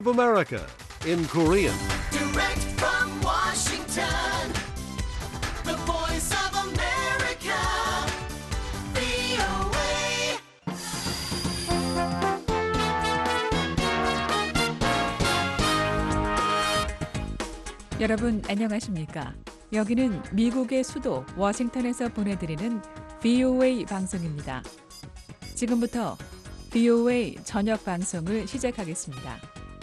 of America in Korean. Direct from Washington, the voice of America, VOA. 여러분 안녕하십니까? 여기는 미국의 수도 워싱턴에서 보내드리는 VOA 방송입니다. 지금부터 VOA 저녁 방송을 시작하겠습니다.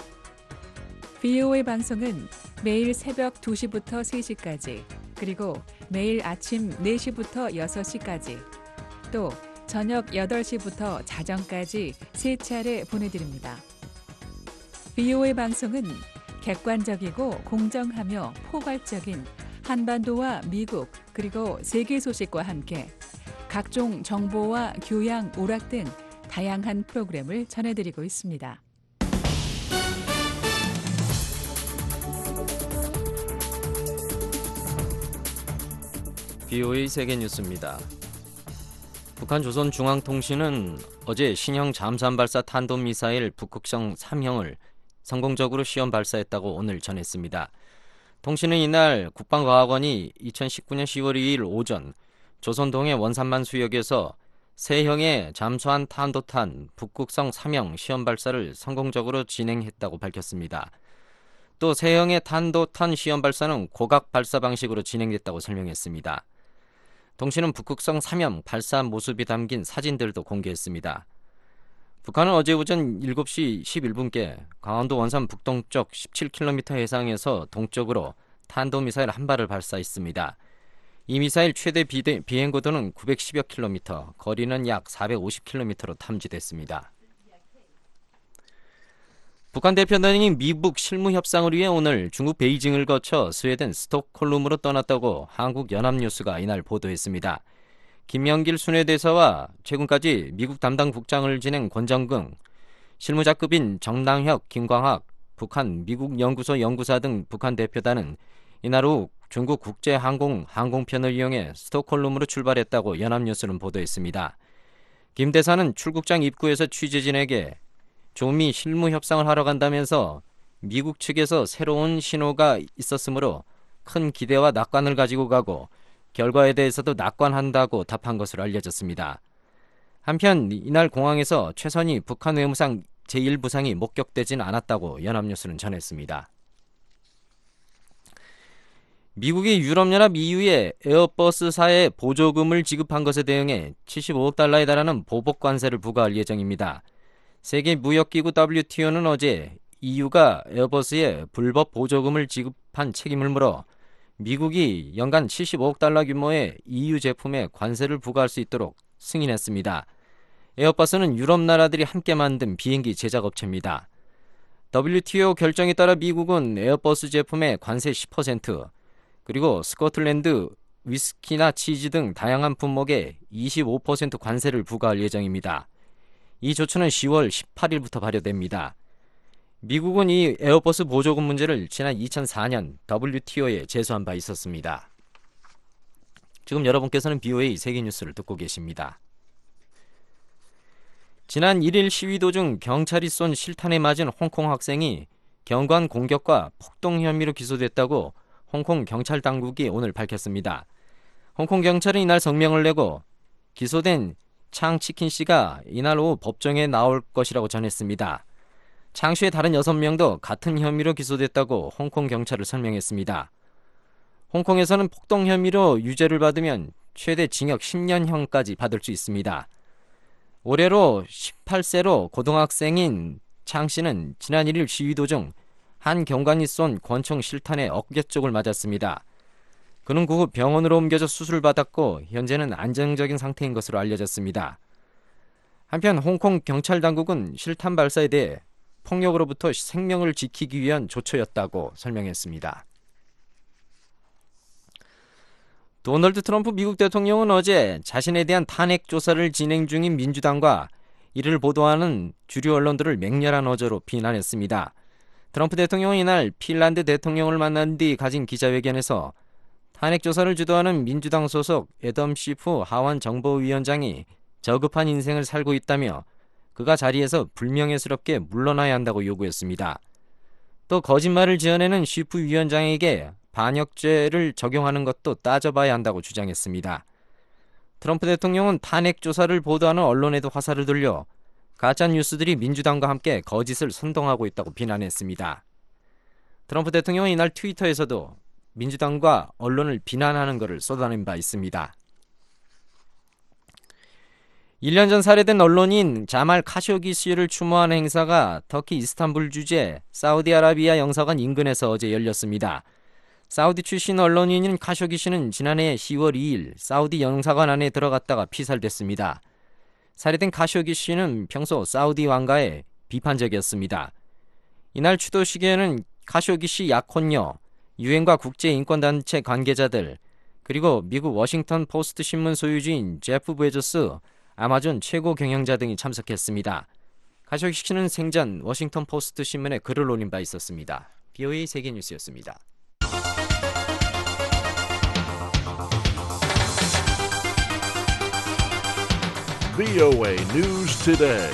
VOA 방송은 매일 새벽 2시부터 3시까지, 그리고 매일 아침 4시부터 6시까지, 또 저녁 8시부터 자정까지 3차례 보내드립니다. VOA 방송은 객관적이고 공정하며 포괄적인 한반도와 미국 그리고 세계 소식과 함께 각종 정보와 교양, 오락 등 다양한 프로그램을 전해드리고 있습니다. VOA 세계뉴스입니다. 북한 조선중앙통신은 어제 신형 잠수함 발사 탄도미사일 북극성 3형을 성공적으로 시험 발사했다고 오늘 전했습니다. 통신은 이날 국방과학원이 2019년 10월 2일 오전 조선동해 원산만 수역에서 세형의 잠수함 탄도탄 북극성 3형 시험 발사를 성공적으로 진행했다고 밝혔습니다. 또 세형의 탄도탄 시험 발사는 고각 발사 방식으로 진행됐다고 설명했습니다. 통신은 북극성 3형 발사 모습이 담긴 사진들도 공개했습니다. 북한은 어제 오전 7시 11분께 강원도 원산 북동쪽 17km 해상에서 동쪽으로 탄도미사일 한 발을 발사했습니다. 이 미사일 최대 비행고도는 910여 킬로미터, 거리는 약 450km로 탐지됐습니다. 북한 대표단이 미북 실무 협상을 위해 오늘 중국 베이징을 거쳐 스웨덴 스톡홀름으로 떠났다고 한국 연합뉴스가 이날 보도했습니다. 김명길 순회대사와 최근까지 미국 담당 국장을 지낸 권정근, 실무자급인 정랑혁, 김광학, 북한 미국 연구소 연구사 등 북한 대표단은 이날 오후 중국 국제항공편을 이용해 스톡홀름으로 출발했다고 연합뉴스는 보도했습니다. 김 대사는 출국장 입구에서 취재진에게 조미 실무 협상을 하러 간다면서 미국 측에서 새로운 신호가 있었으므로 큰 기대와 낙관을 가지고 가고 결과에 대해서도 낙관한다고 답한 것으로 알려졌습니다. 한편 이날 공항에서 최선희 북한 외무상 제1부상이 목격되진 않았다고 연합뉴스는 전했습니다. 미국이 유럽연합 EU에 에어버스사에 보조금을 지급한 것에 대응해 75억 달러에 달하는 보복 관세를 부과할 예정입니다. 세계무역기구 WTO는 어제 EU가 에어버스에 불법 보조금을 지급한 책임을 물어 미국이 연간 75억 달러 규모의 EU 제품에 관세를 부과할 수 있도록 승인했습니다. 에어버스는 유럽 나라들이 함께 만든 비행기 제작업체입니다. WTO 결정에 따라 미국은 에어버스 제품에 관세 10%, 그리고 스코틀랜드, 위스키나 치즈 등 다양한 품목에 25% 관세를 부과할 예정입니다. 이 조처는 10월 18일부터 발효됩니다. 미국은 이 에어버스 보조금 문제를 지난 2004년 WTO에 제소한 바 있었습니다. 지금 여러분께서는 VOA 세계뉴스를 듣고 계십니다. 지난 1일 시위 도중 경찰이 쏜 실탄에 맞은 홍콩 학생이 경관 공격과 폭동 혐의로 기소됐다고 홍콩 경찰 당국이 오늘 밝혔습니다. 홍콩 경찰은 이날 성명을 내고 기소된 창 치킨 씨가 이날 오후 법정에 나올 것이라고 전했습니다. 창 씨의 다른 6명도 같은 혐의로 기소됐다고 홍콩 경찰을 설명했습니다. 홍콩에서는 폭동 혐의로 유죄를 받으면 최대 징역 10년형까지 받을 수 있습니다. 올해로 18세로 고등학생인 창 씨는 지난 1일 시위 도중 한 경관이 쏜 권총 실탄에 어깨 쪽을 맞았습니다. 그는 그 후 병원으로 옮겨져 수술을 받았고 현재는 안정적인 상태인 것으로 알려졌습니다. 한편 홍콩 경찰 당국은 실탄 발사에 대해 폭력으로부터 생명을 지키기 위한 조처였다고 설명했습니다. 도널드 트럼프 미국 대통령은 어제 자신에 대한 탄핵 조사를 진행 중인 민주당과 이를 보도하는 주류 언론들을 맹렬한 어조로 비난했습니다. 트럼프 대통령은 이날 핀란드 대통령을 만난 뒤 가진 기자회견에서 탄핵 조사를 주도하는 민주당 소속 애덤 시프 하원 정보위원장이 저급한 인생을 살고 있다며 그가 자리에서 불명예스럽게 물러나야 한다고 요구했습니다. 또 거짓말을 지어내는 쉬프 위원장에게 반역죄를 적용하는 것도 따져봐야 한다고 주장했습니다. 트럼프 대통령은 탄핵 조사를 보도하는 언론에도 화살을 돌려 가짜 뉴스들이 민주당과 함께 거짓을 선동하고 있다고 비난했습니다. 트럼프 대통령은 이날 트위터에서도 민주당과 언론을 비난하는 것을 쏟아낸 바 있습니다. 1년 전 살해된 언론인 자말 카쇼기시를 추모하는 행사가 터키 이스탄불 주재 사우디아라비아 영사관 인근에서 어제 열렸습니다. 사우디 출신 언론인인 카쇼기시는 지난해 10월 2일 사우디 영사관 안에 들어갔다가 피살됐습니다. 살해된 카쇼기시는 평소 사우디 왕가에 비판적이었습니다. 이날 추도식에는 카쇼기시 약혼녀, 유엔과 국제인권단체 관계자들, 그리고 미국 워싱턴 포스트 신문 소유주인 제프 베조스, 아마존 최고 경영자 등이 참석했습니다. 카쇼기시는 생전 워싱턴 포스트 신문에 글을 올린 바 있었습니다. BOA 세계뉴스였습니다. VOA News Today.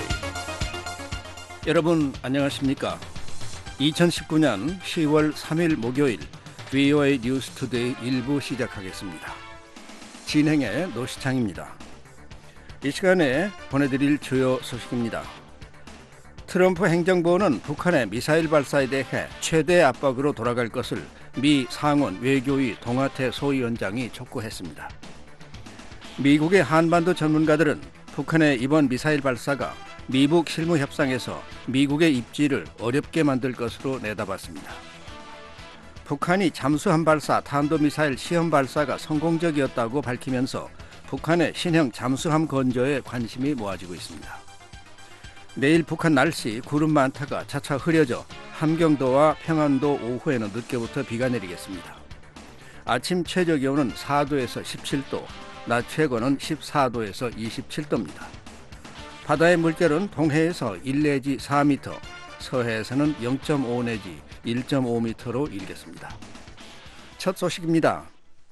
여러분 안녕하십니까? 2019년 10월 3일 목요일 VOA 뉴스 투데이 1부 시작하겠습니다. 진행의 노시창입니다. 이 시간에 보내드릴 주요 소식입니다. 트럼프 행정부는 북한의 미사일 발사에 대해 최대 압박으로 돌아갈 것을 미 상원 외교위 동아태 소위원장이 촉구했습니다. 미국의 한반도 전문가들은 북한의 이번 미사일 발사가 미북 실무 협상에서 미국의 입지를 어렵게 만들 것으로 내다봤습니다. 북한이 잠수함 발사 탄도미사일 시험 발사가 성공적이었다고 밝히면서 북한의 신형 잠수함 건조에 관심이 모아지고 있습니다. 내일 북한 날씨 구름 많다가 차차 흐려져 함경도와 평안도 오후에는 늦게부터 비가 내리겠습니다. 아침 최저 기온은 4도에서 17도, 낮 최고는 14도에서 27도입니다. 바다의 물결은 동해에서 1 내지 4m, 서해에서는 0.5 내지 1.5m로 일겠습니다. 첫 소식입니다.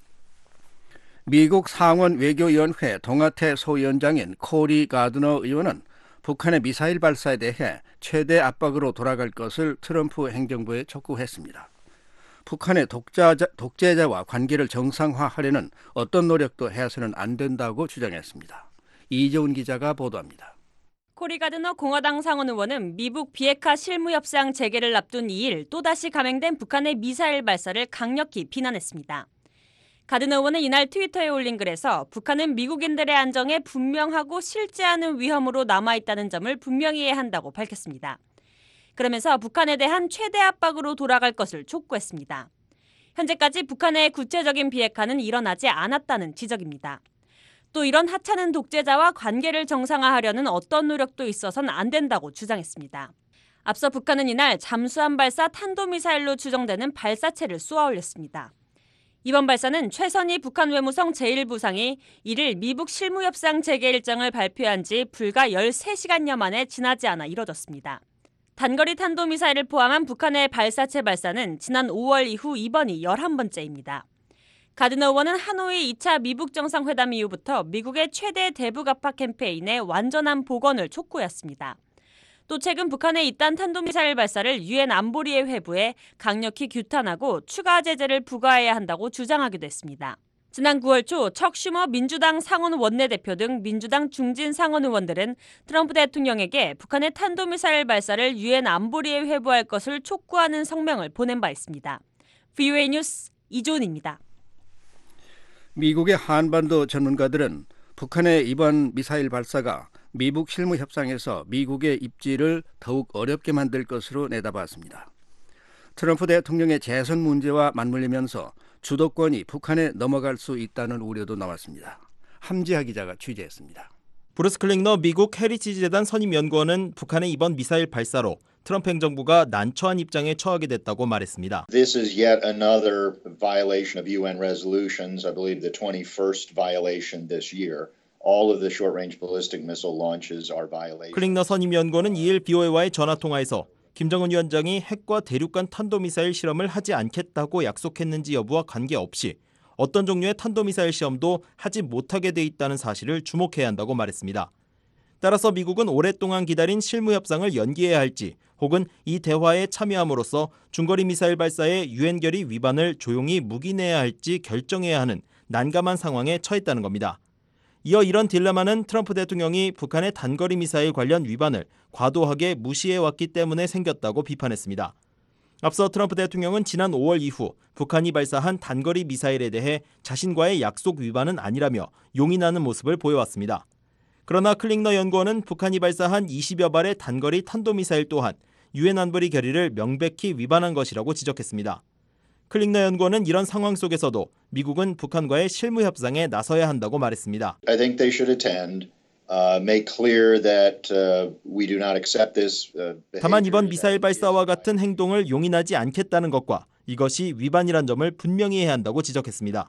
미국 상원 외교위원회 동아태 소위원장인 코리 가드너 의원은 북한의 미사일 발사에 대해 최대 압박으로 돌아갈 것을 트럼프 행정부에 촉구했습니다. 북한의 독재자와 관계를 정상화하려는 어떤 노력도 해서는 안 된다고 주장했습니다. 이재훈 기자가 보도합니다. 코리 가드너 공화당 상원 의원은 미북 비핵화 실무협상 재개를 앞둔 2일 또다시 감행된 북한의 미사일 발사를 강력히 비난했습니다. 가드너 의원은 이날 트위터에 올린 글에서 북한은 미국인들의 안정에 분명하고 실제하는 위험으로 남아있다는 점을 분명히 해야 한다고 밝혔습니다. 그러면서 북한에 대한 최대 압박으로 돌아갈 것을 촉구했습니다. 현재까지 북한의 구체적인 비핵화는 일어나지 않았다는 지적입니다. 또 이런 하찮은 독재자와 관계를 정상화하려는 어떤 노력도 있어서는 안 된다고 주장했습니다. 앞서 북한은 이날 잠수함 발사 탄도미사일로 추정되는 발사체를 쏘아 올렸습니다. 이번 발사는 최선희 북한 외무성 제1부상이 이를 미북 실무협상 재개 일정을 발표한 지 불과 13시간여 만에 지나지 않아 이뤄졌습니다. 단거리 탄도미사일을 포함한 북한의 발사체 발사는 지난 5월 이후 이번이 11번째입니다. 가드너 의원은 하노이 2차 미북 정상회담 이후부터 미국의 최대 대북 압박 캠페인의 완전한 복원을 촉구했습니다. 또 최근 북한의 이딴 탄도미사일 발사를 유엔 안보리에 회부해 강력히 규탄하고 추가 제재를 부과해야 한다고 주장하기도 했습니다. 지난 9월 초 척 슈머 민주당 상원 원내대표 등 민주당 중진 상원 의원들은 트럼프 대통령에게 북한의 탄도미사일 발사를 유엔 안보리에 회부할 것을 촉구하는 성명을 보낸 바 있습니다. VOA 뉴스 이존입니다. 미국의 한반도 전문가들은 북한의 이번 미사일 발사가 미북 실무 협상에서 미국의 입지를 더욱 어렵게 만들 것으로 내다봤습니다. 트럼프 대통령의 재선 문제와 맞물리면서 주도권이 북한에 넘어갈 수 있다는 우려도 나왔습니다. 함지하 기자가 취재했습니다. 브루스 클링너 미국 헤리티지 재단 선임 연구원은 북한의 이번 미사일 발사로 트럼프 행정부가 난처한 입장에 처하게 됐다고 말했습니다. This is yet another violation of UN resolutions. I believe the 21st violation this year. All of the short-range ballistic missile launches are violations. 클링너 선임 연구원은 2일 BOA와의 전화 통화에서 김정은 위원장이 핵과 대륙간 탄도미사일 실험을 하지 않겠다고 약속했는지 여부와 관계없이 어떤 종류의 탄도미사일 시험도 하지 못하게 돼 있다는 사실을 주목해야 한다고 말했습니다. 따라서 미국은 오랫동안 기다린 실무 협상을 연기해야 할지 혹은 이 대화에 참여함으로써 중거리 미사일 발사의 유엔 결의 위반을 조용히 묵인해야 할지 결정해야 하는 난감한 상황에 처했다는 겁니다. 이어 이런 딜레마는 트럼프 대통령이 북한의 단거리 미사일 관련 위반을 과도하게 무시해왔기 때문에 생겼다고 비판했습니다. 앞서 트럼프 대통령은 지난 5월 이후 북한이 발사한 단거리 미사일에 대해 자신과의 약속 위반은 아니라며 용인하는 모습을 보여왔습니다. 그러나 클링너 연구원은 북한이 발사한 20여 발의 단거리 탄도미사일 또한 유엔 안보리 결의를 명백히 위반한 것이라고 지적했습니다. 클링너 연구원은 이런 상황 속에서도 미국은 북한과의 실무 협상에 나서야 한다고 말했습니다. I think they should attend, make clear that we do not accept this. 다만 이번 미사일 발사와 같은 행동을 용인하지 않겠다는 것과 이것이 위반이란 점을 분명히 해야 한다고 지적했습니다.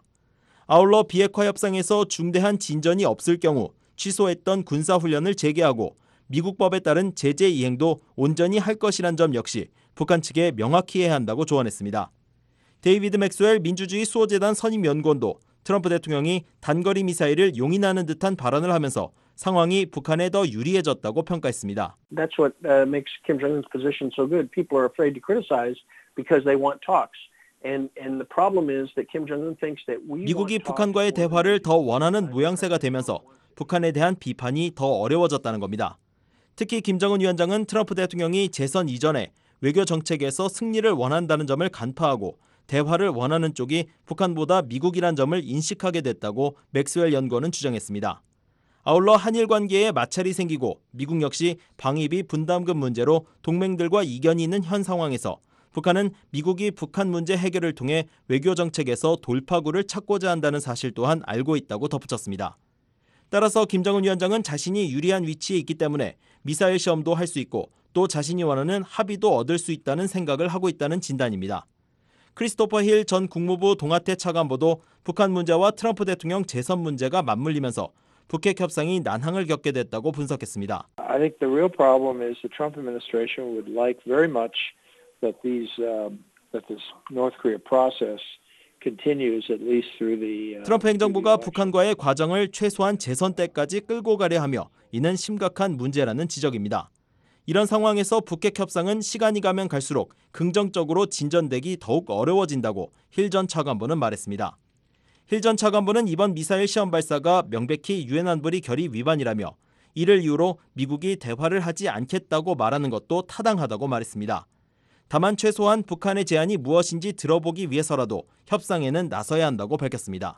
아울러 비핵화 협상에서 중대한 진전이 없을 경우 취소했던 군사훈련을 재개하고 미국 법에 따른 제재 이행도 온전히 할 것이란 점 역시 북한 측에 명확히 해야 한다고 조언했습니다. 데이비드 맥스웰 민주주의 수호재단 선임연구원도 트럼프 대통령이 단거리 미사일을 용인하는 듯한 발언을 하면서 상황이 북한에 더 유리해졌다고 평가했습니다. That's what makes Kim Jong-un's position so good. People are afraid to criticize because they want talks. And the problem is that Kim Jong-un thinks that we 미국이 북한과의 대화를 더 원하는 모양새가 되면서 북한에 대한 비판이 더 어려워졌다는 겁니다. 특히 김정은 위원장은 트럼프 대통령이 재선 이전에 외교 정책에서 승리를 원한다는 점을 간파하고 대화를 원하는 쪽이 북한보다 미국이란 점을 인식하게 됐다고 맥스웰 연구원은 주장했습니다. 아울러 한일 관계에 마찰이 생기고 미국 역시 방위비 분담금 문제로 동맹들과 이견이 있는 현 상황에서 북한은 미국이 북한 문제 해결을 통해 외교 정책에서 돌파구를 찾고자 한다는 사실 또한 알고 있다고 덧붙였습니다. 따라서 김정은 위원장은 자신이 유리한 위치에 있기 때문에 미사일 시험도 할 수 있고 또 자신이 원하는 합의도 얻을 수 있다는 생각을 하고 있다는 진단입니다. 크리스토퍼 힐 전 국무부 동아태 차관보도 북한 문제와 트럼프 대통령 재선 문제가 맞물리면서 북핵 협상이 난항을 겪게 됐다고 분석했습니다. I think the real problem is the Trump administration would like very much that this North Korea process continues at least through the 트럼프 행정부가 북한과의 과정을 최소한 재선 때까지 끌고 가려 하며 이는 심각한 문제라는 지적입니다. 이런 상황에서 북핵 협상은 시간이 가면 갈수록 긍정적으로 진전되기 더욱 어려워진다고 힐 전 차관보는 말했습니다. 힐 전 차관보는 이번 미사일 시험 발사가 명백히 유엔 안보리 결의 위반이라며 이를 이유로 미국이 대화를 하지 않겠다고 말하는 것도 타당하다고 말했습니다. 다만 최소한 북한의 제안이 무엇인지 들어보기 위해서라도 협상에는 나서야 한다고 밝혔습니다.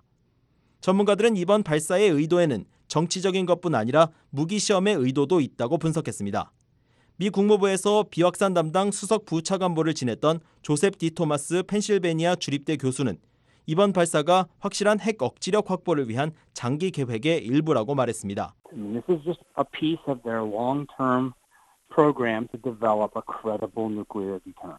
전문가들은 이번 발사의 의도에는 정치적인 것뿐 아니라 무기 시험의 의도도 있다고 분석했습니다. 미 국무부에서 비확산 담당 수석 부차관보를 지냈던 조셉 디 토마스 펜실베니아 주립대 교수는 이번 발사가 확실한 핵 억지력 확보를 위한 장기 계획의 일부라고 말했습니다. This is just a piece of their long-term program to develop a credible nuclear deterrent.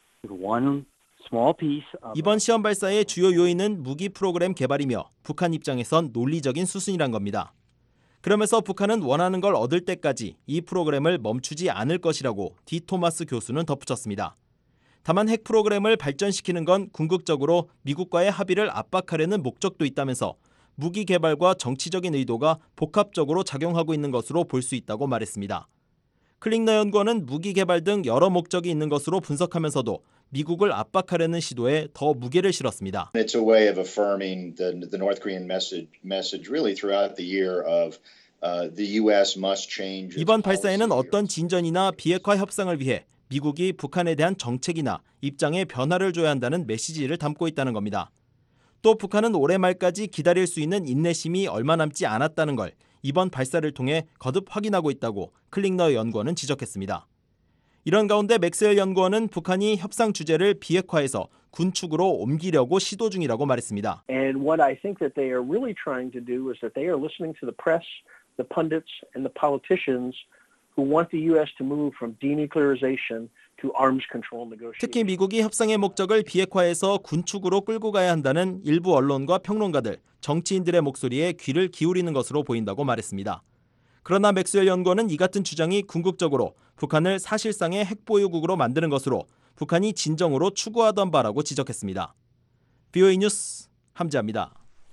One small piece of 이번 시험 발사의 주요 요인은 무기 프로그램 개발이며 북한 입장에선 논리적인 수순이란 겁니다. 그러면서 북한은 원하는 걸 얻을 때까지 이 프로그램을 멈추지 않을 것이라고 디 토마스 교수는 덧붙였습니다. 다만 핵 프로그램을 발전시키는 건 궁극적으로 미국과의 합의를 압박하려는 목적도 있다면서 무기 개발과 정치적인 의도가 복합적으로 작용하고 있는 것으로 볼 수 있다고 말했습니다. 클링너 연구원은 무기 개발 등 여러 목적이 있는 것으로 분석하면서도 미국을 압박하려는 시도에 더 무게를 실었습니다. It's a way of affirming the North Korean message really throughout the year of the U.S. must change. 이번 발사에는 어떤 진전이나 비핵화 협상을 위해 미국이 북한에 대한 정책이나 입장에 변화를 줘야 한다는 메시지를 담고 있다는 겁니다. 또 북한은 올해 말까지 기다릴 수 있는 인내심이 얼마 남지 않았다는 걸 이번 발사를 통해 거듭 확인하고 있다고 클링너 연구원은 지적했습니다. 이런 가운데 맥스웰 연구원은 북한이 협상 주제를 비핵화해서 군축으로 옮기려고 시도 중이라고 말했습니다. And what I think that they are really trying to do is that they are listening to the press, the pundits, and the politicians who want the U.S. to move from denuclearization to arms control negotiations. 특히 미국이 협상의 목적을 비핵화해서 군축으로 끌고 가야 한다는 일부 언론과 평론가들, 정치인들의 목소리에 귀를 기울이는 것으로 보인다고 말했습니다. 그러나 맥스웰 연구원은 이 같은 주장이 궁극적으로 북한을 사실상의 핵보유국으로 만드는 것으로 북한이 진정으로 추구하던 바라고 지적했습니다. VOA 뉴스 함지아입니다.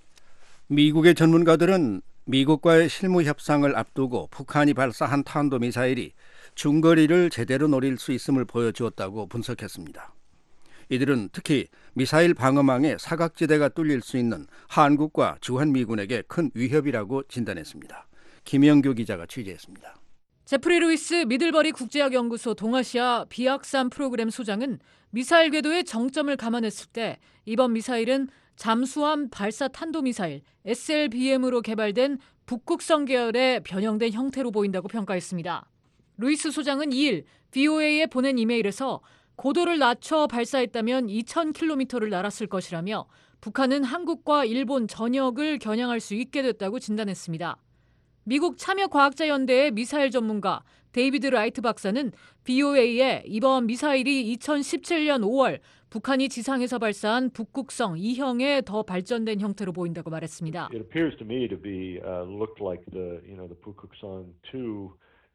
미국의 전문가들은 미국과의 실무 협상을 앞두고 북한이 발사한 탄도미사일이 중거리를 제대로 노릴 수 있음을 보여주었다고 분석했습니다. 이들은 특히 미사일 방어망에 사각지대가 뚫릴 수 있는 한국과 주한미군에게 큰 위협이라고 진단했습니다. 김영규 기자가 취재했습니다. 제프리 루이스 미들버리 국제학연구소 동아시아 비확산 프로그램 소장은 미사일 궤도의 정점을 감안했을 때 이번 미사일은 잠수함 발사 탄도미사일 SLBM으로 개발된 북극성 계열의 변형된 형태로 보인다고 평가했습니다. 루이스 소장은 2일 VOA에 보낸 이메일에서 고도를 낮춰 발사했다면 2,000km를 날았을 것이라며 북한은 한국과 일본 전역을 겨냥할 수 있게 됐다고 진단했습니다. 미국 참여과학자연대의 미사일 전문가 데이비드 라이트 박사는 VOA에 이번 미사일이 2017년 5월 북한이 지상에서 발사한 북극성 2형의 더 발전된 형태로 보인다고 말했습니다. It appears to me to be looked like the 북극성 2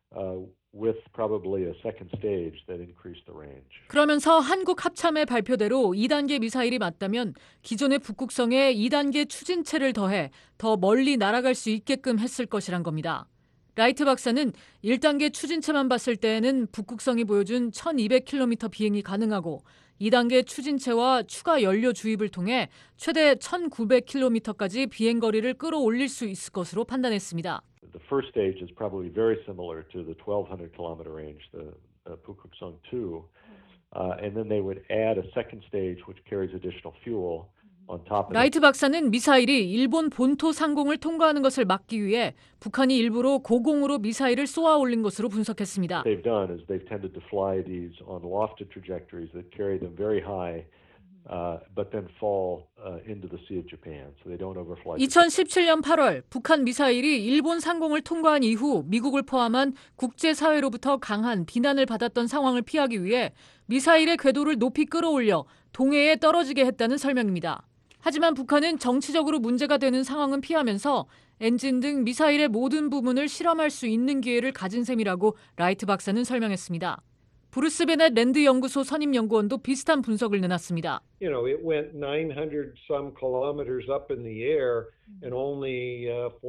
with probably a second stage that increased the range. 그러면서 한국 합참의 발표대로 2단계 미사일이 맞다면 기존의 북극성에 2단계 추진체를 더해 더 멀리 날아갈 수 있게끔 했을 것이란 겁니다. 라이트 박사는 1단계 추진체만 봤을 때에는 북극성이 보여준 1200km 비행이 가능하고 2단계 추진체와 추가 연료 주입을 통해 최대 1900km까지 비행거리를 끌어올릴 수 있을 것으로 판단했습니다. The first stage is probably very similar to the 1,200 kilometer range, the 북극성 2, and then they would add a second stage which carries additional fuel on top of it. 라이트 박사는 미사일이 일본 본토 상공을 통과하는 것을 막기 위해 북한이 일부러 고공으로 미사일을 쏘아 올린 것으로 분석했습니다. What they've done is they've tended to fly these on lofted trajectories that carry them very high. But then fall into the Sea of Japan, so they don't overfly. 2017년 8월 북한 미사일이 일본 상공을 통과한 이후 미국을 포함한 국제사회로부터 강한 비난을 받았던 상황을 피하기 위해 미사일의 궤도를 높이 끌어올려 동해에 떨어지게 했다는 설명입니다. 하지만 북한은 정치적으로 문제가 되는 상황은 피하면서 엔진 등 미사일의 모든 부분을 실험할 수 있는 기회를 가진 셈이라고 라이트 박사는 설명했습니다. 브루스 베넷 랜드 연구소 선임 연구원도 비슷한 분석을 내놨습니다. You know, it went 900 some kilometers up in the air and only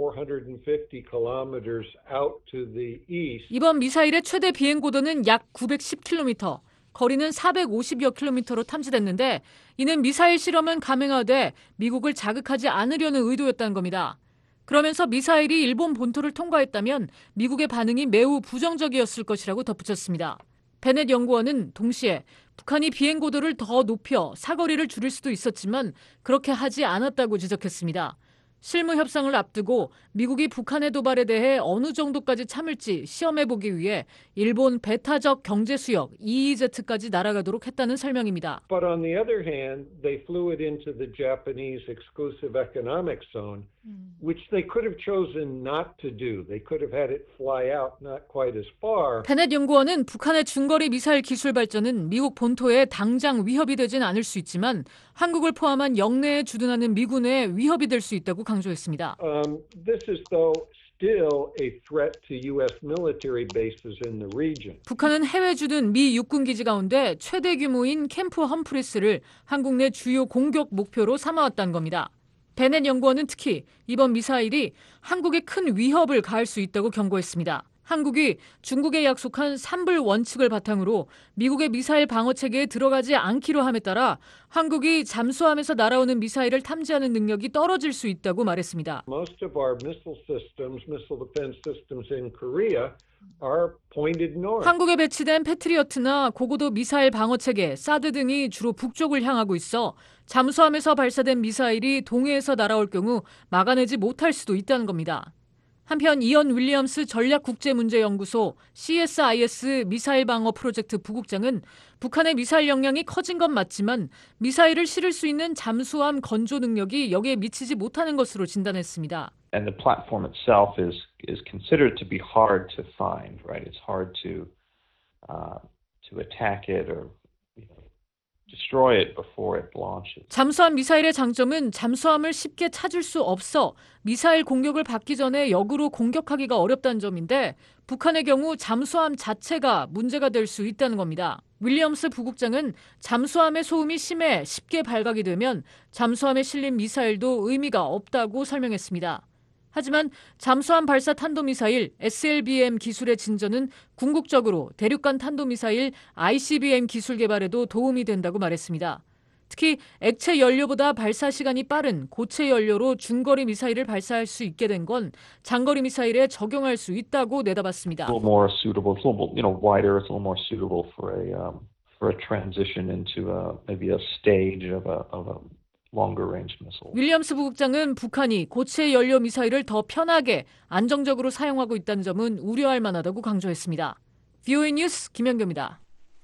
450 kilometers out to the east. 이번 미사일의 최대 비행 고도는 약 910km, 거리는 450여 킬로미터로 탐지됐는데 이는 미사일 실험은 감행하되 미국을 자극하지 않으려는 의도였다는 겁니다. 그러면서 미사일이 일본 본토를 통과했다면 미국의 반응이 매우 부정적이었을 것이라고 덧붙였습니다. 베넷 연구원은 동시에 북한이 비행 고도를 더 높여 사거리를 줄일 수도 있었지만 그렇게 하지 않았다고 지적했습니다. 실무 협상을 앞두고 미국이 북한의 도발에 대해 어느 정도까지 참을지 시험해보기 위해 일본 배타적 경제수역 EEZ까지 날아가도록 했다는 설명입니다. But on the other hand, they flew it into the Japanese exclusive economic zone, which they could have chosen not to do. They could have had it fly out not quite as far. 베넷 연구원은 북한의 중거리 미사일 기술 발전은 미국 본토에 당장 위협이 되진 않을 수 있지만 한국을 포함한 영내에 주둔하는 미군에 위협이 될 수 있다고 강조했습니다. This is though still a threat to U.S. military bases in the region. 북한은 해외 주둔 미 육군 기지 가운데 최대 규모인 캠프 험프리스를 한국 내 주요 공격 목표로 삼아왔다는 겁니다. 베넷 연구원은 특히 이번 미사일이 한국에 큰 위협을 가할 수 있다고 경고했습니다. 한국이 중국에 약속한 3불 원칙을 바탕으로 미국의 미사일 방어 체계에 들어가지 않기로 함에 따라 한국이 잠수함에서 날아오는 미사일을 탐지하는 능력이 떨어질 수 있다고 말했습니다. Most of our missile systems, missile defense systems in Korea are pointed north. 한국에 배치된 패트리어트나 고고도 미사일 방어 체계, 사드 등이 주로 북쪽을 향하고 있어 잠수함에서 발사된 미사일이 동해에서 날아올 경우 막아내지 못할 수도 있다는 겁니다. 한편 이언 윌리엄스 전략국제문제연구소 CSIS 미사일 방어 프로젝트 부국장은 북한의 미사일 역량이 커진 건 맞지만 미사일을 실을 수 있는 잠수함 건조 능력이 여기에 미치지 못하는 것으로 진단했습니다. And the platform itself is considered to be hard to find, right? It's hard to attack it or destroy it before it launches. 잠수함 미사일의 장점은 잠수함을 쉽게 찾을 수 없어 미사일 공격을 받기 전에 역으로 공격하기가 어렵다는 점인데 북한의 경우 잠수함 자체가 문제가 될 수 있다는 겁니다. 윌리엄스 부국장은 잠수함의 소음이 심해 쉽게 발각이 되면 잠수함에 실린 미사일도 의미가 없다고 설명했습니다. 하지만 잠수함 발사 탄도미사일 SLBM 기술의 진전은 궁극적으로 대륙간 탄도미사일 ICBM 기술 개발에도 도움이 된다고 말했습니다. 특히 액체 연료보다 발사 시간이 빠른 고체 연료로 중거리 미사일을 발사할 수 있게 된 건 장거리 미사일에 적용할 수 있다고 내다봤습니다. A little more suitable, it's a little wider, it's a little more suitable for a transition into maybe a stage of a longer range missile. 윌리엄스 부국장은 북한이 고체 연료 미사일을 더 편하게 안정적으로 사용하고 있다는 점은 우려할 만하다고 강조했습니다. VOA 뉴스 김현경입니다.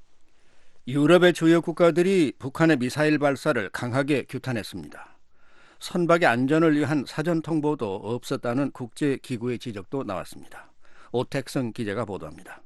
유럽의 주요 국가들이 북한의 미사일 발사를 강하게 규탄했습니다. 선박의 안전을 위한 사전 통보도 없었다는 국제기구의 지적도 나왔습니다. 오택성 기자가 보도합니다.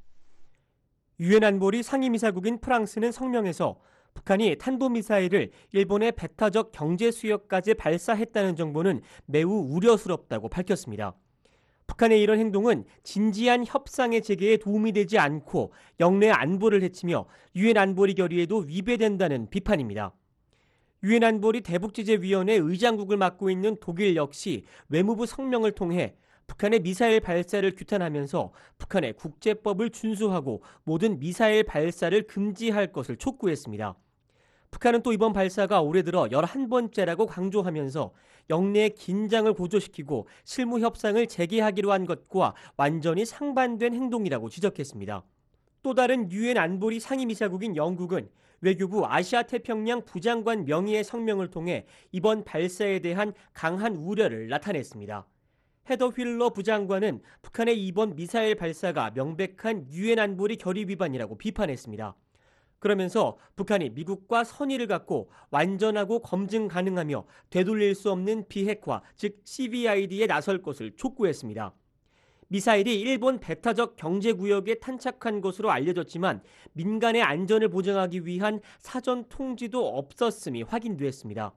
유엔 안보리 상임이사국인 프랑스는 성명에서 북한이 탄도미사일을 일본의 배타적 경제 수역까지 발사했다는 정보는 매우 우려스럽다고 밝혔습니다. 북한의 이런 행동은 진지한 협상의 재개에 도움이 되지 않고 영내 안보를 해치며 유엔 안보리 결의에도 위배된다는 비판입니다. 유엔 안보리 대북제재위원회 의장국을 맡고 있는 독일 역시 외무부 성명을 통해 북한의 미사일 발사를 규탄하면서 북한의 국제법을 준수하고 모든 미사일 발사를 금지할 것을 촉구했습니다. 북한은 또 이번 발사가 올해 들어 11번째라고 강조하면서 영내의 긴장을 고조시키고 실무 협상을 재개하기로 한 것과 완전히 상반된 행동이라고 지적했습니다. 또 다른 유엔 안보리 상임이사국인 영국은 외교부 아시아태평양 부장관 명의의 성명을 통해 이번 발사에 대한 강한 우려를 나타냈습니다. 헤더 휠러 부장관은 북한의 이번 미사일 발사가 명백한 유엔 안보리 결의 위반이라고 비판했습니다. 그러면서 북한이 미국과 선의를 갖고 완전하고 검증 가능하며 되돌릴 수 없는 비핵화, 즉 CVID에 나설 것을 촉구했습니다. 미사일이 일본 배타적 경제구역에 탄착한 것으로 알려졌지만 민간의 안전을 보장하기 위한 사전 통지도 없었음이 확인됐습니다.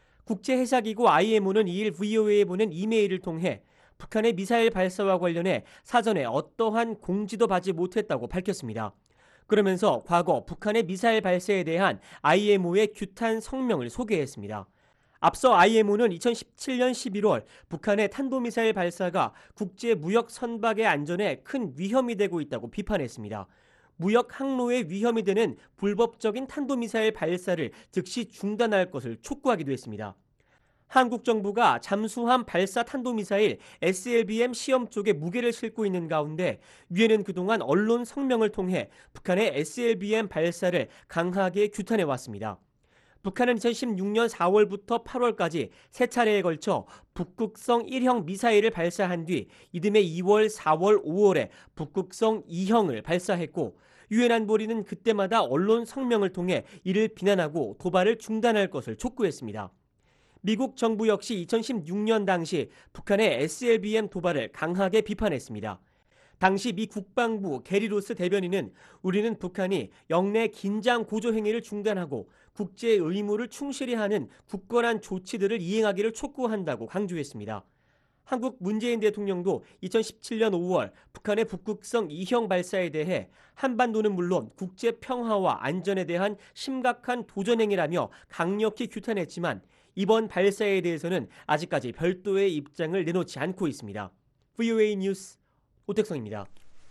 국제해사기구 IMO는 2일 VOA에 보낸 이메일을 통해 북한의 미사일 발사와 관련해 사전에 어떠한 공지도 받지 못했다고 밝혔습니다. 그러면서 과거 북한의 미사일 발사에 대한 IMO의 규탄 성명을 소개했습니다. 앞서 IMO는 2017년 11월 북한의 탄도미사일 발사가 국제 무역 선박의 안전에 큰 위험이 되고 있다고 비판했습니다. 무역 항로에 위험이 되는 불법적인 탄도미사일 발사를 즉시 중단할 것을 촉구하기도 했습니다. 한국 정부가 잠수함 발사 탄도미사일 SLBM 시험 쪽에 무게를 싣고 있는 가운데 유엔은 그동안 언론 성명을 통해 북한의 SLBM 발사를 강하게 규탄해왔습니다. 북한은 2016년 4월부터 8월까지 세 차례에 걸쳐 북극성 1형 미사일을 발사한 뒤 이듬해 2월, 4월, 5월에 북극성 2형을 발사했고 유엔 안보리는 그때마다 언론 성명을 통해 이를 비난하고 도발을 중단할 것을 촉구했습니다. 미국 정부 역시 2016년 당시 북한의 SLBM 도발을 강하게 비판했습니다. 당시 미 국방부 게리 로스 대변인은 우리는 북한이 영내 긴장 고조 행위를 중단하고 국제 의무를 충실히 하는 굳건한 조치들을 이행하기를 촉구한다고 강조했습니다. 한국 문재인 대통령도 2017년 5월 북한의 북극성 2형 발사에 대해 한반도는 물론 국제 평화와 안전에 대한 심각한 도전 행위라며 강력히 규탄했지만 이번 발사에 대해서는 아직까지 별도의 입장을 내놓지 않고 있습니다. VOA 뉴스 오택성입니다.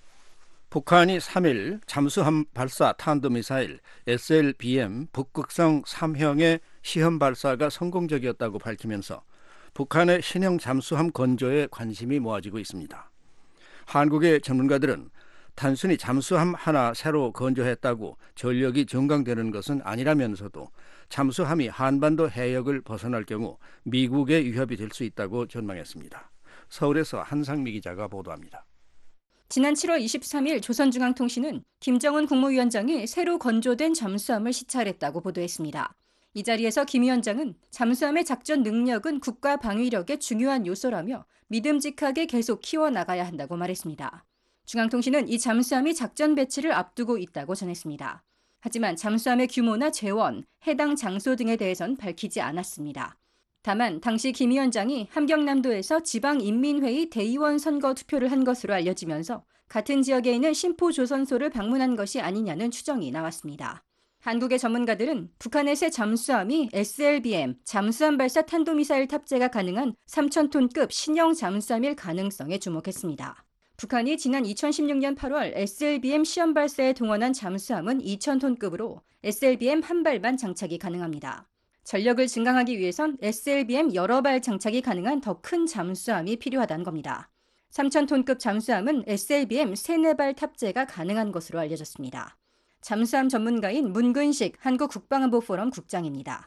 북한이 3일 잠수함 발사 탄도미사일 SLBM 북극성 3형의 시험 발사가 성공적이었다고 밝히면서 북한의 신형 잠수함 건조에 관심이 모아지고 있습니다. 한국의 전문가들은 단순히 잠수함 하나 새로 건조했다고 전력이 증강되는 것은 아니라면서도 잠수함이 한반도 해역을 벗어날 경우 미국의 위협이 될 수 있다고 전망했습니다. 서울에서 한상미 기자가 보도합니다. 지난 7월 23일 조선중앙통신은 김정은 국무위원장이 새로 건조된 잠수함을 시찰했다고 보도했습니다. 이 자리에서 김 위원장은 잠수함의 작전 능력은 국가 방위력의 중요한 요소라며 믿음직하게 계속 키워나가야 한다고 말했습니다. 중앙통신은 이 잠수함이 작전 배치를 앞두고 있다고 전했습니다. 하지만 잠수함의 규모나 재원, 해당 장소 등에 대해선 밝히지 않았습니다. 다만 당시 김 위원장이 함경남도에서 지방인민회의 대의원 선거 투표를 한 것으로 알려지면서 같은 지역에 있는 심포조선소를 방문한 것이 아니냐는 추정이 나왔습니다. 한국의 전문가들은 북한의 새 잠수함이 SLBM, 잠수함 발사 탄도미사일 탑재가 가능한 3,000톤급 신형 잠수함일 가능성에 주목했습니다. 북한이 지난 2016년 8월 SLBM 시험 발사에 동원한 잠수함은 2,000톤급으로 SLBM 한 발만 장착이 가능합니다. 전력을 증강하기 위해선 SLBM 여러 발 장착이 가능한 더 큰 잠수함이 필요하다는 겁니다. 3,000톤급 잠수함은 SLBM 3-4발 탑재가 가능한 것으로 알려졌습니다. 잠수함 전문가인 문근식 한국국방안보포럼 국장입니다.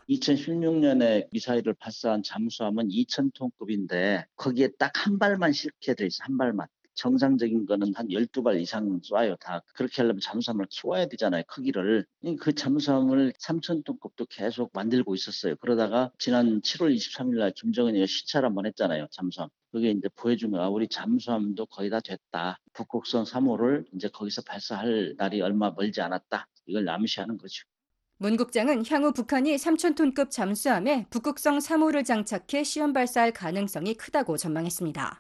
2016년에 미사일을 발사한 잠수함은 2,000톤급인데 거기에 딱 한 발만 싣게 돼 있어, 한 발만. 정상적인 거는 한 12발 이상 쏴요. 다 그렇게 하려면 잠수함을 키워야 되잖아요. 크기를. 그 잠수함을 3,000톤급도 계속 만들고 있었어요. 그러다가 지난 7월 23일 날 김정은이가 시찰 한번 했잖아요. 잠수함. 그게 이제 보여준 거야. 우리 잠수함도 거의 다 됐다. 북극성 3호를 이제 거기서 발사할 날이 얼마 멀지 않았다. 이걸 암시하는 거죠. 문 국장은 향후 북한이 3,000톤급 잠수함에 북극성 3호를 장착해 시험 발사할 가능성이 크다고 전망했습니다.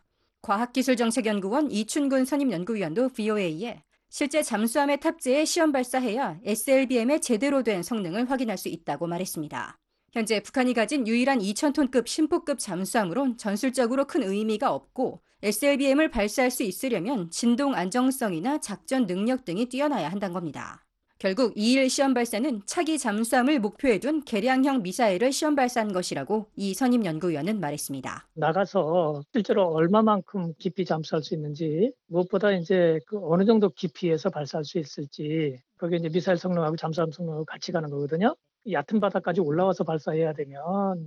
과학기술정책연구원 이춘근 선임연구위원도 VOA에 실제 잠수함의 탑재에 시험 발사해야 SLBM의 제대로 된 성능을 확인할 수 있다고 말했습니다. 현재 북한이 가진 유일한 2,000톤급 심포급 잠수함으론 전술적으로 큰 의미가 없고 SLBM을 발사할 수 있으려면 진동 안정성이나 작전 능력 등이 뛰어나야 한다는 겁니다. 결국 2일 시험 발사는 차기 잠수함을 목표에 둔 개량형 미사일을 시험 발사한 것이라고 이 선임 연구위원은 말했습니다. 나가서 실제로 얼마만큼 깊이 잠수할 수 있는지, 무엇보다 이제 그 어느 정도 깊이에서 발사할 수 있을지, 그게 이제 미사일 성능하고 잠수함 성능하고 같이 가는 거거든요. 얕은 바다까지 올라와서 발사해야 되면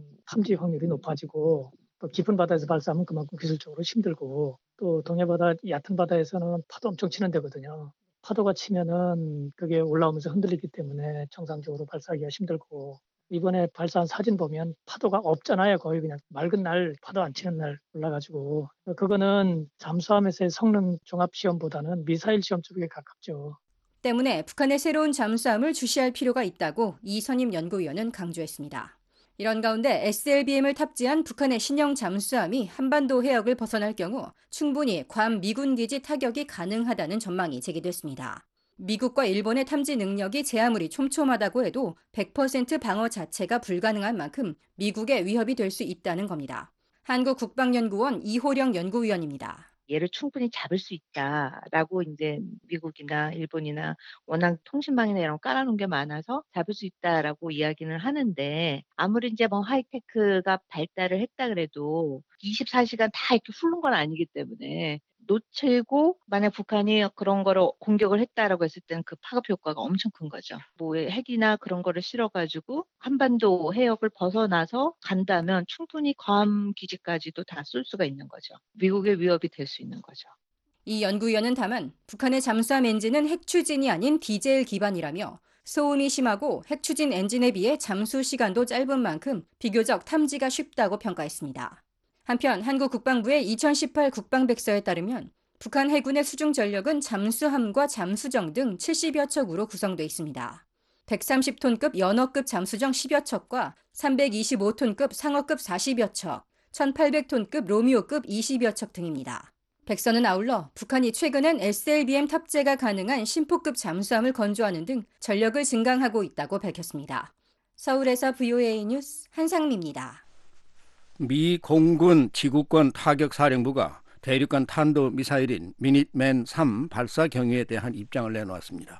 함지 확률이 높아지고, 또 깊은 바다에서 발사하면 그만큼 기술적으로 힘들고, 또 동해바다 얕은 바다에서는 파도 엄청 치는 데거든요. 파도가 치면은 그게 올라오면서 흔들리기 때문에 정상적으로 발사하기가 힘들고, 이번에 발사한 사진 보면 파도가 없잖아요. 거의 그냥 맑은 날, 파도 안 치는 날 올라가지고. 그거는 잠수함에서의 성능 종합 시험보다는 미사일 시험 쪽에 가깝죠. 때문에 북한의 새로운 잠수함을 주시할 필요가 있다고 이 선임 연구위원은 강조했습니다. 이런 가운데 SLBM을 탑재한 북한의 신형 잠수함이 한반도 해역을 벗어날 경우 충분히 괌 미군 기지 타격이 가능하다는 전망이 제기됐습니다. 미국과 일본의 탐지 능력이 제 아무리 촘촘하다고 해도 100% 방어 자체가 불가능한 만큼 미국의 위협이 될 수 있다는 겁니다. 한국국방연구원 이호령 연구위원입니다. 얘를 충분히 잡을 수 있다라고 이제 미국이나 일본이나 워낙 통신망이나 이런 거 깔아놓은 게 많아서 잡을 수 있다라고 이야기는 하는데, 아무리 이제 뭐 하이테크가 발달을 했다 그래도 24시간 다 이렇게 훑는 건 아니기 때문에 놓치고 만약 북한이 그런 거를 공격을 했다라고 했을 때는 그 파급 효과가 엄청 큰 거죠. 뭐 핵이나 그런 거를 실어가지고 한반도 해역을 벗어나서 간다면 충분히 괌 기지까지도 다 쏠 수가 있는 거죠. 미국의 위협이 될 수 있는 거죠. 이 연구위원은 다만 북한의 잠수함 엔진은 핵 추진이 아닌 디젤 기반이라며 소음이 심하고 핵 추진 엔진에 비해 잠수 시간도 짧은 만큼 비교적 탐지가 쉽다고 평가했습니다. 한편 한국 국방부의 2018 국방백서에 따르면 북한 해군의 수중 전력은 잠수함과 잠수정 등 70여 척으로 구성돼 있습니다. 130톤급 연어급 잠수정 10여 척과 325톤급 상어급 40여 척, 1800톤급 로미오급 20여 척 등입니다. 백서는 아울러 북한이 최근엔 SLBM 탑재가 가능한 심포급 잠수함을 건조하는 등 전력을 증강하고 있다고 밝혔습니다. 서울에서 VOA 뉴스 한상미입니다. 미 공군 지구권 타격사령부가 대륙간 탄도미사일인 미닛맨 3 발사 경위에 대한 입장을 내놓았습니다.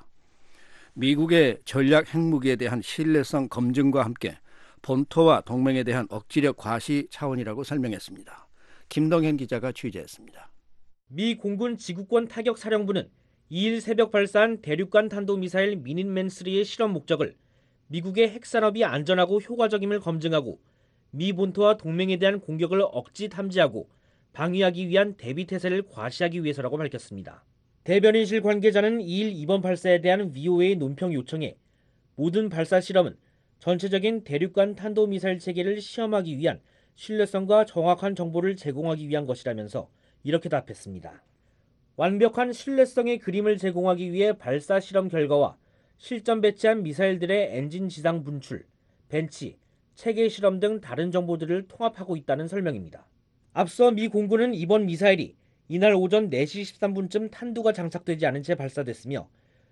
미국의 전략 핵무기에 대한 신뢰성 검증과 함께 본토와 동맹에 대한 억지력 과시 차원이라고 설명했습니다. 김동현 기자가 취재했습니다. 미 공군 지구권 타격사령부는 2일 새벽 발사한 대륙간 탄도미사일 미닛맨 3의 실험 목적을 미국의 핵산업이 안전하고 효과적임을 검증하고 미 본토와 동맹에 대한 공격을 억지 탐지하고 방위하기 위한 대비태세를 과시하기 위해서라고 밝혔습니다. 대변인실 관계자는 2일 이번 발사에 대한 VOA 논평 요청에 모든 발사 실험은 전체적인 대륙간 탄도미사일 체계를 시험하기 위한 신뢰성과 정확한 정보를 제공하기 위한 것이라면서 이렇게 답했습니다. 완벽한 신뢰성의 그림을 제공하기 위해 발사 실험 결과와 실전 배치한 미사일들의 엔진 지상 분출, 벤치, 체계 실험 등 다른 정보들을 통합하고 있다는 설명입니다. 앞서 미 공군은 이번 미사일이 이날 오전 4시 13분쯤 탄두가 장착되지 않은 채 발사됐으며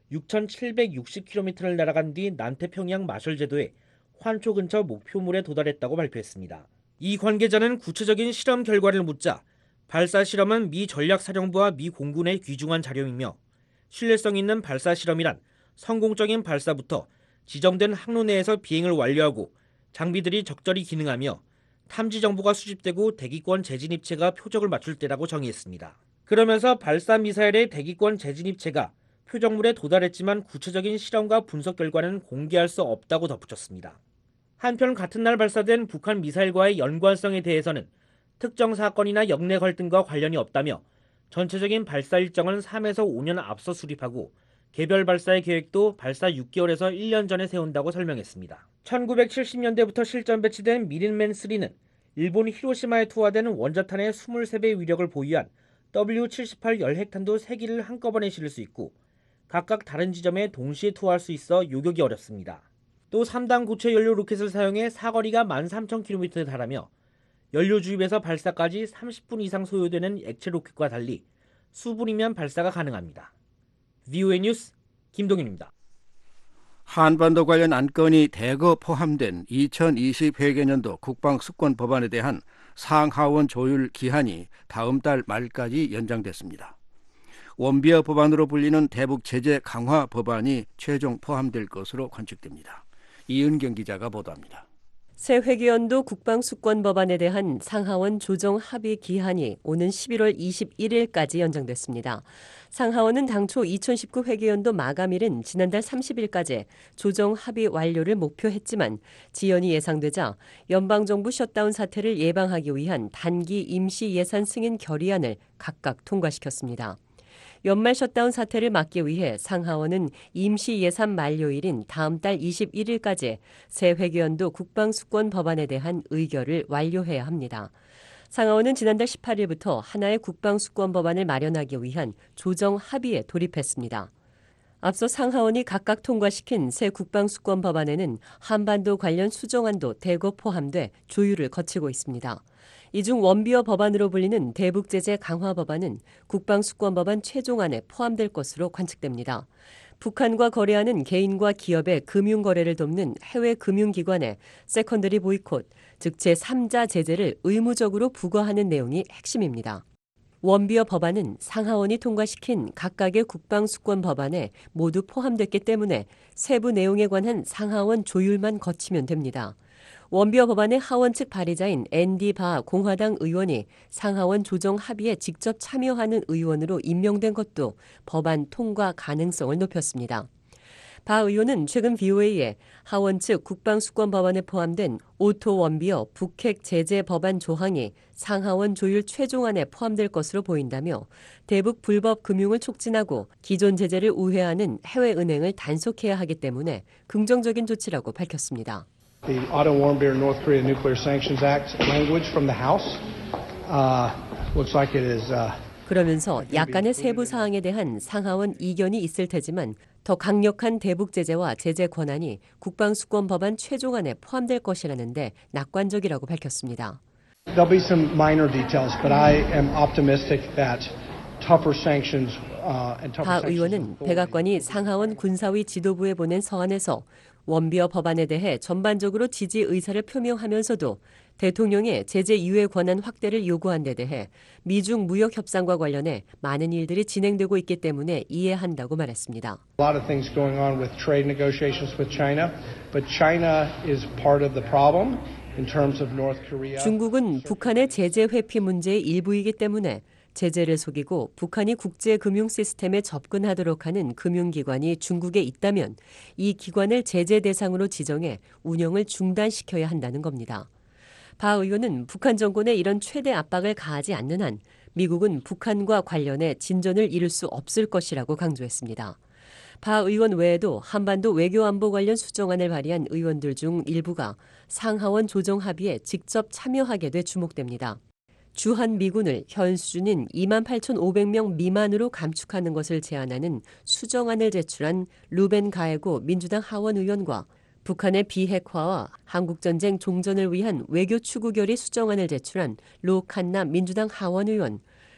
6,760km를 날아간 뒤 남태평양 마셜제도의 환초 근처 목표물에 도달했다고 발표했습니다. 이 관계자는 구체적인 실험 결과를 묻자 발사 실험은 미 전략사령부와 미 공군에 귀중한 자료이며 신뢰성 있는 발사 실험이란 성공적인 발사부터 지정된 항로 내에서 비행을 완료하고 장비들이 적절히 기능하며 탐지 정보가 수집되고 대기권 재진입체가 표적을 맞출 때라고 정의했습니다. 그러면서 발사 미사일의 대기권 재진입체가 표적물에 도달했지만 구체적인 실험과 분석 결과는 공개할 수 없다고 덧붙였습니다. 한편 같은 날 발사된 북한 미사일과의 연관성에 대해서는 특정 사건이나 역내 갈등과 관련이 없다며 전체적인 발사 일정은 3에서 5년 앞서 수립하고 개별 발사의 계획도 발사 6개월에서 1년 전에 세운다고 설명했습니다. 1970년대부터 실전 배치된 미닌맨 3는 일본 히로시마에 투하되는 원자탄의 23배 위력을 보유한 W-78 열핵탄도 3기를 한꺼번에 실을 수 있고 각각 다른 지점에 동시에 투하할 수 있어 요격이 어렵습니다. 또 3단 고체 연료 로켓을 사용해 사거리가 13,000km에 달하며 연료 주입에서 발사까지 30분 이상 소요되는 액체 로켓과 달리 수분이면 발사가 가능합니다. VOA 뉴스 김동윤입니다. 한반도 관련 안건이 대거 포함된 2020 회계년도 국방수권 법안에 대한 상하원 조율 기한이 다음 달 말까지 연장됐습니다. 원비어 법안으로 불리는 대북 제재 강화 법안이 최종 포함될 것으로 관측됩니다. 이은경 기자가 보도합니다. 새 회계연도 국방수권 법안에 대한 상하원 조정 합의 기한이 오는 11월 21일까지 연장됐습니다. 상하원은 당초 2019 회계연도 마감일은 지난달 30일까지 조정 합의 완료를 목표했지만 지연이 예상되자 연방정부 셧다운 사태를 예방하기 위한 단기 임시 예산 승인 결의안을 각각 통과시켰습니다. 연말 셧다운 사태를 막기 위해 상하원은 임시 예산 만료일인 다음 달 21일까지 새 회계연도 국방수권 법안에 대한 의결을 완료해야 합니다. 상하원은 지난달 18일부터 하나의 국방수권 법안을 마련하기 위한 조정 합의에 돌입했습니다. 앞서 상하원이 각각 통과시킨 새 국방수권 법안에는 한반도 관련 수정안도 대거 포함돼 조율을 거치고 있습니다. 이 중 원비어 법안으로 불리는 대북제재 강화 법안은 국방수권법안 최종안에 포함될 것으로 관측됩니다. 북한과 거래하는 개인과 기업의 금융거래를 돕는 해외 금융기관에 세컨더리 보이콧, 즉 제3자 제재를 의무적으로 부과하는 내용이 핵심입니다. 원비어 법안은 상하원이 통과시킨 각각의 국방수권 법안에 모두 포함됐기 때문에 세부 내용에 관한 상하원 조율만 거치면 됩니다. 원비어 법안의 하원 측 발의자인 앤디 바 공화당 의원이 상하원 조정 합의에 직접 참여하는 의원으로 임명된 것도 법안 통과 가능성을 높였습니다. 바 의원은 최근 VOA에 하원 측 국방수권 법안에 포함된 오토 원비어 북핵 제재 법안 조항이 상하원 조율 최종안에 포함될 것으로 보인다며 대북 불법 금융을 촉진하고 기존 제재를 우회하는 해외 은행을 단속해야 하기 때문에 긍정적인 조치라고 밝혔습니다. The Auto Warm Beer North Korea Nuclear Sanctions Act language from the House looks like it is. 그러면서 약간의 세부 사항에 대한 상하원 이견이 있을 테지만 더 강력한 대북 제재와 제재 권한이 국방수권 법안 최종안에 포함될 것이라는데 낙관적이라고 밝혔습니다. There'll be some minor details, but I am optimistic that tougher sanctions and tougher 바 sanctions. 의원은 백악관이 상하원 군사위 지도부에 보낸 서한에서 원비어 법안에 대해 전반적으로 지지 의사를 표명하면서도 대통령의 제재 유예 권한 확대를 요구한 데 대해 미중 무역 협상과 관련해 많은 일들이 진행되고 있기 때문에 이해한다고 말했습니다. A lot of things going on with trade negotiations with China, but China is part of the problem in terms of North Korea. 중국은 북한의 제재 회피 문제의 일부이기 때문에 제재를 속이고 북한이 국제 금융 시스템에 접근하도록 하는 금융기관이 중국에 있다면 이 기관을 제재 대상으로 지정해 운영을 중단시켜야 한다는 겁니다. 바 의원은 북한 정권에 이런 최대 압박을 가하지 않는 한 미국은 북한과 관련해 진전을 이룰 수 없을 것이라고 강조했습니다. 바 의원 외에도 한반도 외교안보 관련 수정안을 발의한 의원들 중 일부가 상하원 조정 합의에 직접 참여하게 돼 주목됩니다. 주한 미군을 현 수준인 28,500명 미만으로 감축하는 것을 제안하는 수정안을 제출한 루벤 가에고 민주당 하원 의원과 북한의 비핵화와 한국전쟁 종전을 위한 외교 추구 결의 수정안을 제출한 로 칸나 민주당 하원 의원,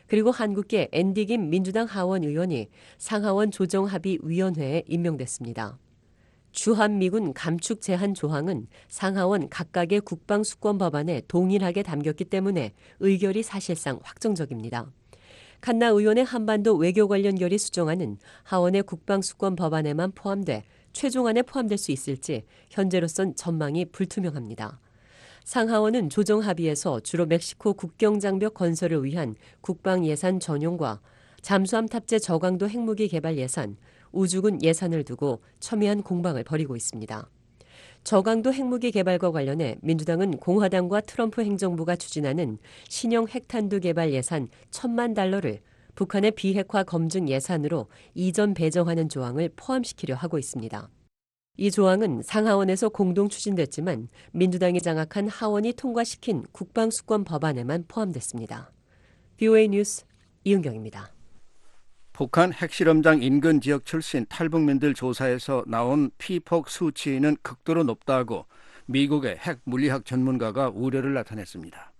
그리고 한국계 앤디 김 민주당 하원 의원이 상하원 조정합의위원회에 임명됐습니다. 주한미군 감축 제한 조항은 상하원 각각의 국방수권 법안에 동일하게 담겼기 때문에 의결이 사실상 확정적입니다. 칸나 의원의 한반도 외교 관련 결의 수정안은 하원의 국방수권 법안에만 포함돼 최종안에 포함될 수 있을지 현재로선 전망이 불투명합니다. 상하원은 조정합의에서 주로 멕시코 국경장벽 건설을 위한 국방 예산 전용과 잠수함 탑재 저강도 핵무기 개발 예산, 우주군 예산을 두고 첨예한 공방을 벌이고 있습니다. 저강도 핵무기 개발과 관련해 민주당은 공화당과 트럼프 행정부가 추진하는 신형 핵탄두 개발 예산 1,000만 달러를 북한의 비핵화 검증 예산으로 이전 배정하는 조항을 포함시키려 하고 있습니다. 이 조항은 상하원에서 공동 추진됐지만 민주당이 장악한 하원이 통과시킨 국방수권 법안에만 포함됐습니다. VOA 뉴스 이은경입니다. 북한 핵실험장 인근 지역 출신 탈북민들 조사에서 나온 피폭 수치는 극도로 높다고 미국의 핵 물리학 전문가가 우려를 나타냈습니다.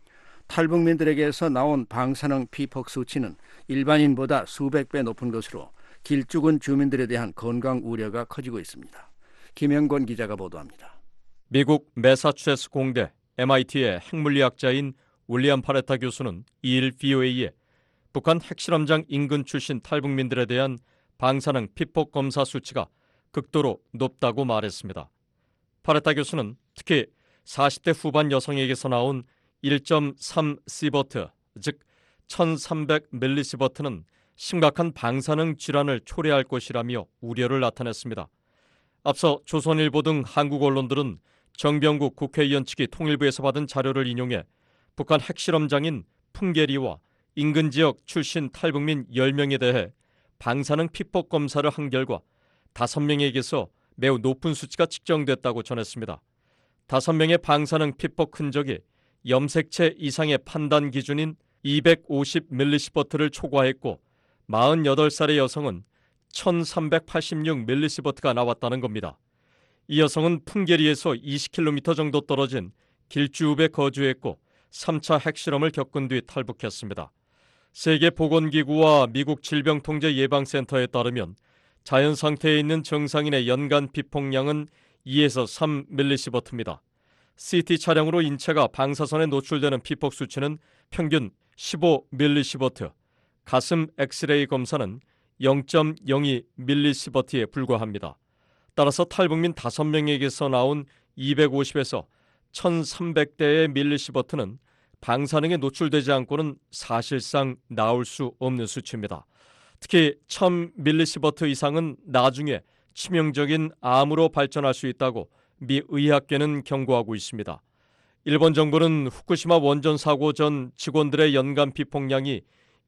탈북민들에게서 나온 방사능 피폭 수치는 일반인보다 수백 배 높은 것으로 길쭉은 주민들에 대한 건강 우려가 커지고 있습니다. 김영권 기자가 보도합니다. 미국 매사추세츠 공대 MIT의 핵물리학자인 윌리엄 파레타 교수는 2일 VOA에 북한 핵실험장 인근 출신 탈북민들에 대한 방사능 피폭 검사 수치가 극도로 높다고 말했습니다. 파레타 교수는 특히 40대 후반 여성에게서 나온 1.3시버트, 즉 1300밀리시버트는 심각한 방사능 질환을 초래할 것이라며 우려를 나타냈습니다. 앞서 조선일보 등 한국 언론들은 정병국 국회의원 측이 통일부에서 받은 자료를 인용해 북한 핵실험장인 풍계리와 인근 지역 출신 탈북민 10명에 대해 방사능 피폭 검사를 한 결과 5명에게서 매우 높은 수치가 측정됐다고 전했습니다. 5명의 방사능 피폭 흔적이 염색체 이상의 판단 기준인 250밀리시버트를 초과했고 48살의 여성은 1386밀리시버트가 나왔다는 겁니다. 이 여성은 풍계리에서 20km 정도 떨어진 길주읍에 거주했고 3차 핵실험을 겪은 뒤 탈북했습니다. 세계보건기구와 미국 질병통제예방센터에 따르면 자연 상태에 있는 정상인의 연간 피폭량은 2에서 3밀리시버트입니다. CT 촬영으로 인체가 방사선에 노출되는 피폭 수치는 평균 15밀리시버트, 가슴 엑스레이 검사는 0.02밀리시버트에 불과합니다. 따라서 탈북민 5명에게서 나온 250에서 1300대의 밀리시버트는 방사능에 노출되지 않고는 사실상 나올 수 없는 수치입니다. 특히 1000밀리시버트 이상은 나중에 치명적인 암으로 발전할 수 있다고 미 의학계는 경고하고 있습니다. 일본 정부는 후쿠시마 원전 사고 전 직원들의 연간 피폭량이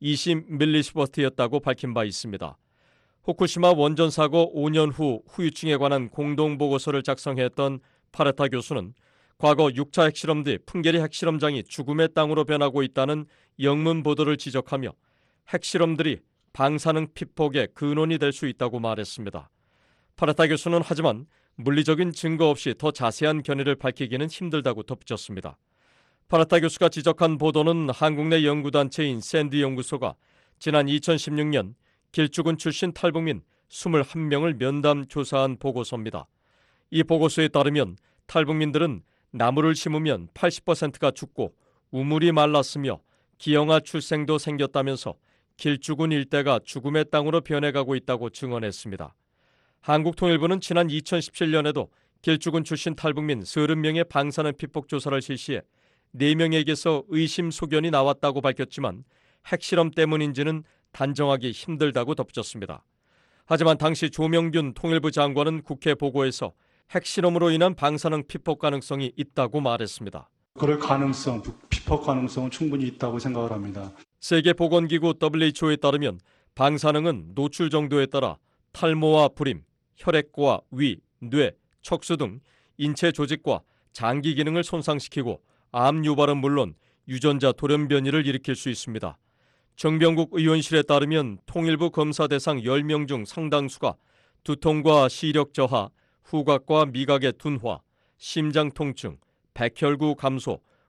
20밀리시버트였다고 밝힌 바 있습니다. 후쿠시마 원전 사고 5년 후 후유증에 관한 공동보고서를 작성했던 파레타 교수는 과거 6차 핵실험 뒤 풍계리 핵실험장이 죽음의 땅으로 변하고 있다는 영문 보도를 지적하며 핵실험들이 방사능 피폭의 근원이 될 수 있다고 말했습니다. 파레타 교수는 하지만 물리적인 증거 없이 더 자세한 견해를 밝히기는 힘들다고 덧붙였습니다. 파레타 교수가 지적한 보도는 한국 내 연구단체인 샌디 연구소가 지난 2016년 길쭉은 출신 탈북민 21명을 면담 조사한 보고서입니다. 이 보고서에 따르면 탈북민들은 나무를 심으면 80%가 죽고 우물이 말랐으며 기형아 출생도 생겼다면서 길쭉은 일대가 죽음의 땅으로 변해가고 있다고 증언했습니다. 한국통일부는 지난 2017년에도 길쭉은 출신 탈북민 30명의 방사능 피폭 조사를 실시해 4명에게서 의심 소견이 나왔다고 밝혔지만 핵실험 때문인지는 단정하기 힘들다고 덧붙였습니다. 하지만 당시 조명균 통일부 장관은 국회 보고에서 핵실험으로 인한 방사능 피폭 가능성이 있다고 말했습니다. 그럴 가능성, 피폭 가능성은 충분히 있다고 생각을 합니다. 세계보건기구 WHO에 따르면 방사능은 노출 정도에 따라 탈모와 불임, 혈액과 위, 뇌, 척수 등 인체 조직과 장기 기능을 손상시키고 암 유발은 물론 유전자 돌연 변이를 일으킬 수 있습니다. 정병국 의원실에 따르면 통일부 검사 대상 10명 중 상당수가 두통과 시력 저하, 후각과 미각의 둔화, 심장 통증, 백혈구 감소,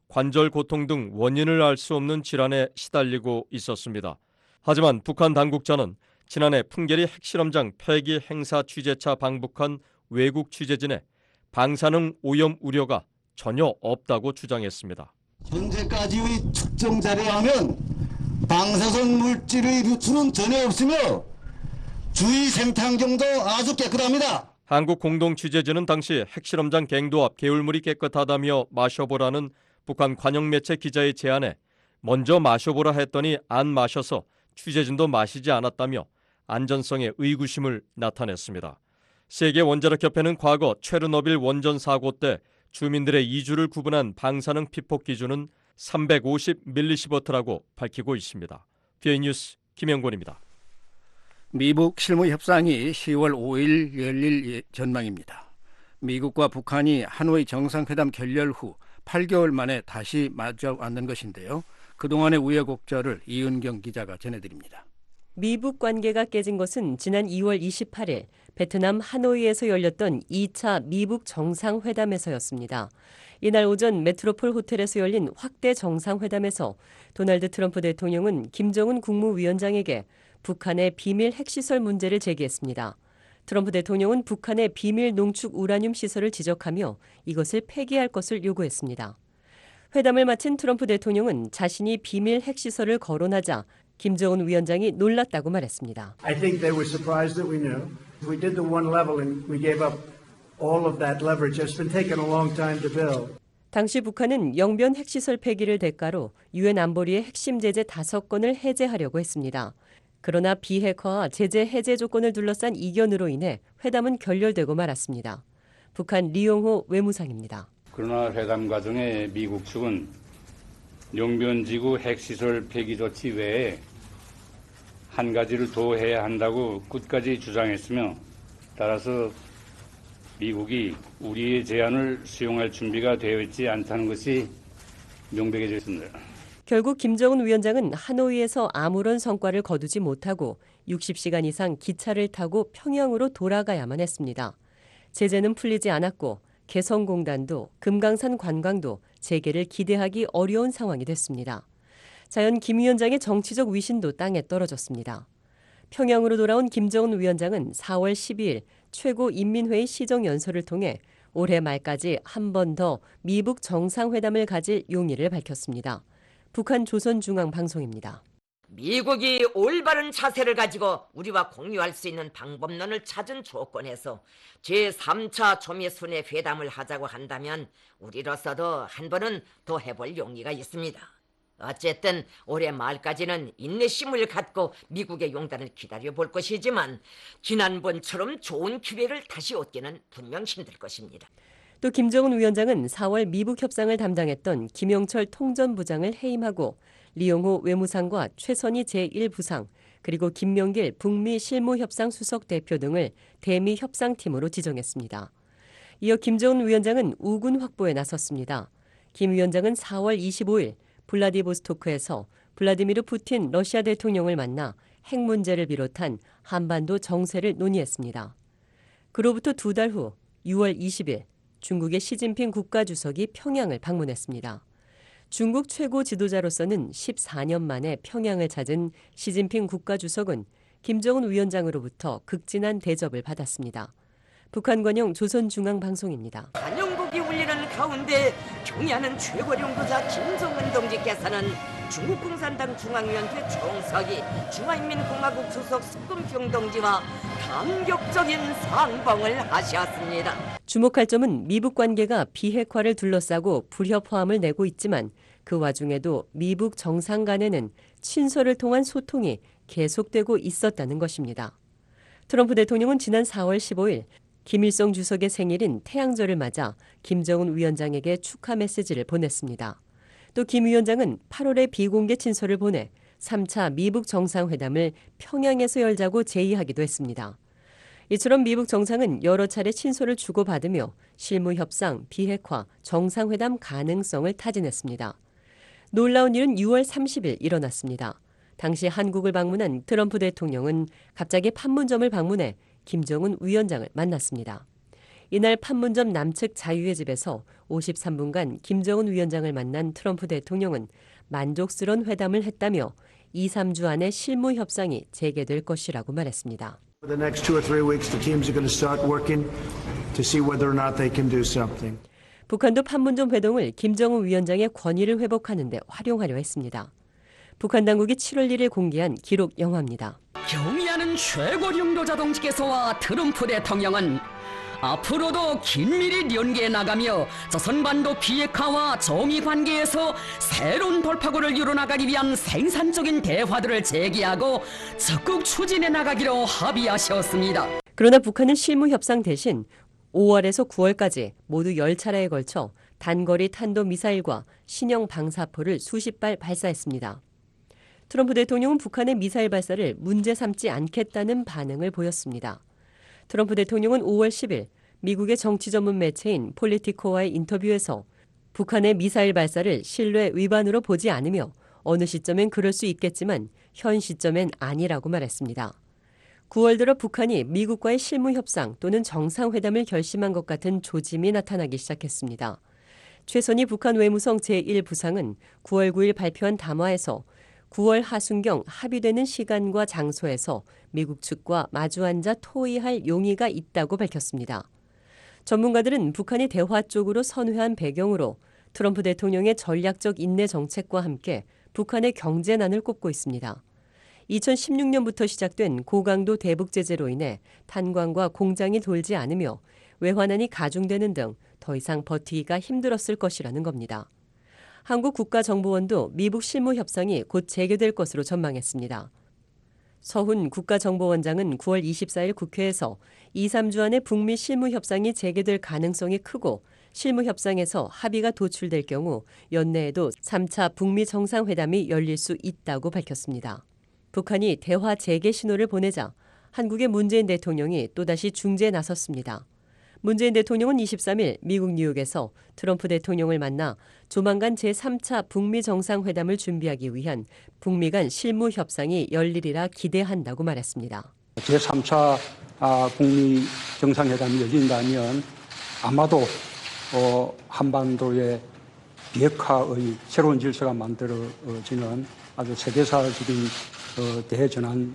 관절 고통 등 원인을 알 수 없는 질환에 시달리고 있었습니다. 하지만 북한 당국자는 지난해 풍계리 핵실험장 폐기 행사 취재차 방북한 외국 취재진의 방사능 오염 우려가 전혀 없다고 주장했습니다. 현재까지의 측정 자료에 하면 방사선 물질의 누출은 전혀 없으며 주위 생태환경도 아주 깨끗합니다. 한국 공동 취재진은 당시 핵실험장 갱도 앞 개울물이 깨끗하다며 마셔보라는 북한 관영 매체 기자의 제안에 먼저 마셔보라 했더니 안 마셔서 취재진도 마시지 않았다며 안전성에 의구심을 나타냈습니다. 세계원자력협회는 과거 체르노빌 원전 사고 때 주민들의 이주를 구분한 방사능 피폭 기준은 350mS라고 밝히고 있습니다. BA 뉴스 김영권입니다. 미북 실무 협상이 10월 5일 열릴 전망입니다. 미국과 북한이 하노이 정상회담 결렬 후 8개월 만에 다시 마주 앉는 것인데요. 그동안의 우여곡절을 이은경 기자가 전해드립니다. 미북 관계가 깨진 것은 지난 2월 28일 베트남 하노이에서 열렸던 2차 미북 정상회담에서였습니다. 이날 오전 메트로폴 호텔에서 열린 확대 정상회담에서 도널드 트럼프 대통령은 김정은 국무위원장에게 북한의 비밀 핵시설 문제를 제기했습니다. 트럼프 대통령은 북한의 비밀 농축 우라늄 시설을 지적하며 이것을 폐기할 것을 요구했습니다. 회담을 마친 트럼프 대통령은 자신이 비밀 핵시설을 거론하자 김정은 위원장이 놀랐다고 말했습니다. I think they were surprised that we knew. We did the one level and we gave up all of that leverage. It's been taking a long time to build. 당시 북한은 영변 핵시설 폐기를 대가로 유엔 안보리의 핵심 제재 5건을 해제하려고 했습니다. 그러나 비핵화와 제재 해제 조건을 둘러싼 이견으로 인해 회담은 결렬되고 말았습니다. 북한 리용호 외무상입니다. 그러나 회담 과정에 미국 측은 용변지구 핵시설 폐기 조치 외에 한 가지를 더 해야 한다고 끝까지 주장했으며 따라서 미국이 우리의 제안을 수용할 준비가 되어 있지 않다는 것이 명백해졌습니다. 결국 김정은 위원장은 하노이에서 아무런 성과를 거두지 못하고 60시간 이상 기차를 타고 평양으로 돌아가야만 했습니다. 제재는 풀리지 않았고 개성공단도 금강산 관광도 재개를 기대하기 어려운 상황이 됐습니다. 자연 김 위원장의 정치적 위신도 땅에 떨어졌습니다. 평양으로 돌아온 김정은 위원장은 4월 12일 최고인민회의 시정연설을 통해 올해 말까지 한 번 더 미북 정상회담을 가질 용의를 밝혔습니다. 북한 조선중앙방송입니다. 미국이 올바른 자세를 가지고 우리와 공유할 수 있는 방법론을 찾은 조건에서 제3차 초미순회 회담을 하자고 한다면 우리로서도 한 번은 더 해볼 용의가 있습니다. 어쨌든 올해 말까지는 인내심을 갖고 미국의 용단을 기다려볼 것이지만 지난번처럼 좋은 기회를 다시 얻기는 분명 힘들 것입니다. 또 김정은 위원장은 4월 미북 협상을 담당했던 김영철 통전부장을 해임하고 리용호 외무상과 최선희 제1부상 그리고 김명길 북미 실무협상 수석 대표 등을 대미 협상팀으로 지정했습니다. 이어 김정은 위원장은 우군 확보에 나섰습니다. 김 위원장은 4월 25일 블라디보스토크에서 블라디미르 푸틴 러시아 대통령을 만나 핵 문제를 비롯한 한반도 정세를 논의했습니다. 그로부터 2달 후 6월 20일 중국의 시진핑 국가주석이 평양을 방문했습니다. 중국 최고 지도자로서는 14년 만에 평양을 찾은 시진핑 국가주석은 김정은 위원장으로부터 극진한 대접을 받았습니다. 북한 관영 조선중앙방송입니다. 환영곡이 울리는 가운데 경의하는 최고領導자 김정은 동지께서는 중국 공산당 중앙위원회 총서기 중화인민공화국 주석习近平동지와 감격적인 상봉을 하셨습니다. 주목할 점은 미북 관계가 비핵화를 둘러싸고 불협화음을 내고 있지만 그 와중에도 미북 정상 간에는 친서를 통한 소통이 계속되고 있었다는 것입니다. 트럼프 대통령은 지난 4월 15일 김일성 주석의 생일인 태양절을 맞아 김정은 위원장에게 축하 메시지를 보냈습니다. 또 김 위원장은 8월에 비공개 친서를 보내 3차 미북 정상회담을 평양에서 열자고 제의하기도 했습니다. 이처럼 미북 정상은 여러 차례 친서를 주고받으며 실무 협상, 비핵화, 정상회담 가능성을 타진했습니다. 놀라운 일은 6월 30일 일어났습니다. 당시 한국을 방문한 트럼프 대통령은 갑자기 판문점을 방문해 김정은 위원장을 만났습니다. 이날 판문점 남측 자유의 집에서 53분간 김정은 위원장을 만난 트럼프 대통령은 만족스러운 회담을 했다며 2, 3주 안에 실무 협상이 재개될 것이라고 말했습니다. For the next 2 or 3 weeks, the teams are going to start working to see whether or not they can do something. 북한도 판문점 회동을 김정은 위원장의 권위를 회복하는 데 활용하려 했습니다. 북한 당국이 7월 1일 공개한 기록 영화입니다. 경의하는 최고령 노자동지께서와 트럼프 대통령은 앞으로도 긴밀히 연계해 나가며 조선반도 비핵화와 정의 관계에서 새로운 돌파구를 이뤄나가기 위한 생산적인 대화들을 제기하고 적극 추진해 나가기로 합의하셨습니다. 그러나 북한은 실무 협상 대신 5월에서 9월까지 모두 10차례에 걸쳐 단거리 탄도미사일과 신형 방사포를 수십 발 발사했습니다. 트럼프 대통령은 북한의 미사일 발사를 문제 삼지 않겠다는 반응을 보였습니다. 트럼프 대통령은 5월 10일 미국의 정치 전문 매체인 폴리티코와의 인터뷰에서 북한의 미사일 발사를 신뢰 위반으로 보지 않으며 어느 시점엔 그럴 수 있겠지만 현 시점엔 아니라고 말했습니다. 9월 들어 북한이 미국과의 실무 협상 또는 정상회담을 결심한 것 같은 조짐이 나타나기 시작했습니다. 최선희 북한 외무성 제1부상은 9월 9일 발표한 담화에서 9월 하순경 합의되는 시간과 장소에서 미국 측과 마주 앉아 토의할 용의가 있다고 밝혔습니다. 전문가들은 북한이 대화 쪽으로 선회한 배경으로 트럼프 대통령의 전략적 인내 정책과 함께 북한의 경제난을 꼽고 있습니다. 2016년부터 시작된 고강도 대북 제재로 인해 탄광과 공장이 돌지 않으며 외환난이 가중되는 등 더 이상 버티기가 힘들었을 것이라는 겁니다. 한국 국가정보원도 미북 실무 협상이 곧 재개될 것으로 전망했습니다. 서훈 국가정보원장은 9월 24일 국회에서 2, 3주 안에 북미 실무 협상이 재개될 가능성이 크고 실무 협상에서 합의가 도출될 경우 연내에도 3차 북미 정상회담이 열릴 수 있다고 밝혔습니다. 북한이 대화 재개 신호를 보내자 한국의 문재인 대통령이 또다시 중재에 나섰습니다. 문재인 대통령은 23일 미국 뉴욕에서 트럼프 대통령을 만나 조만간 제3차 북미 정상회담을 준비하기 위한 북미 간 실무 협상이 열리리라 기대한다고 말했습니다. 제3차 북미 정상회담이 열린다면 아마도 한반도의 비핵화의 새로운 질서가 만들어지는 아주 세계사적인 대전환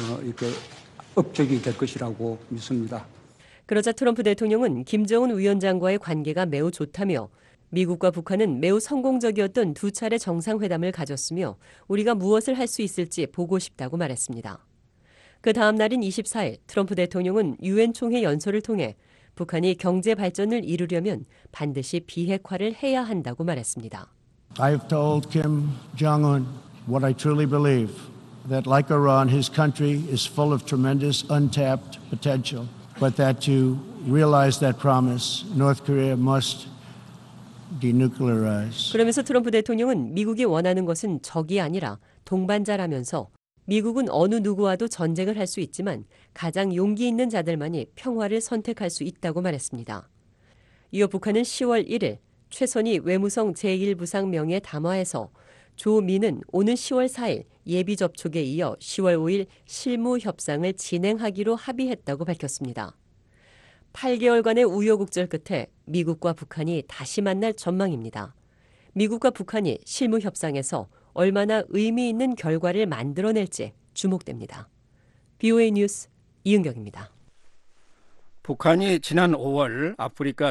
업적이 될 것이라고 믿습니다. 그러자 트럼프 대통령은 김정은 위원장과의 관계가 매우 좋다며 미국과 북한은 매우 성공적이었던 2차례 정상회담을 가졌으며 우리가 무엇을 할 수 있을지 보고 싶다고 말했습니다. 그 다음 날인 24일 트럼프 대통령은 유엔 총회 연설을 통해 북한이 경제 발전을 이루려면 반드시 비핵화를 해야 한다고 말했습니다. I've told Kim Jong-un what I truly believe, that like Iran, his country is full of tremendous untapped potential. But that to realize that promise, North Korea must denuclearize. 그러면서 트럼프 대통령은 미국이 원하는 것은 적이 아니라 동반자라면서 미국은 어느 누구와도 전쟁을 할 수 있지만 가장 용기 있는 자들만이 평화를 선택할 수 있다고 말했습니다. 이어 북한은 10월 1일 최선희 외무성 제1부상 명예 담화에서 조미는 오는 10월 4일 예비 접촉에 이어 10월 5일 실무 협상을 진행하기로 합의했다고 밝혔습니다. 8개월간의 우여곡절 끝에 미국과 북한이 다시 만날 전망입니다. 미국과 북한이 실무 협상에서 얼마나 의미 있는 결과를 만들어낼지 주목됩니다. BOA 뉴스 이은경입니다. 북한이 지난 5월 아프리카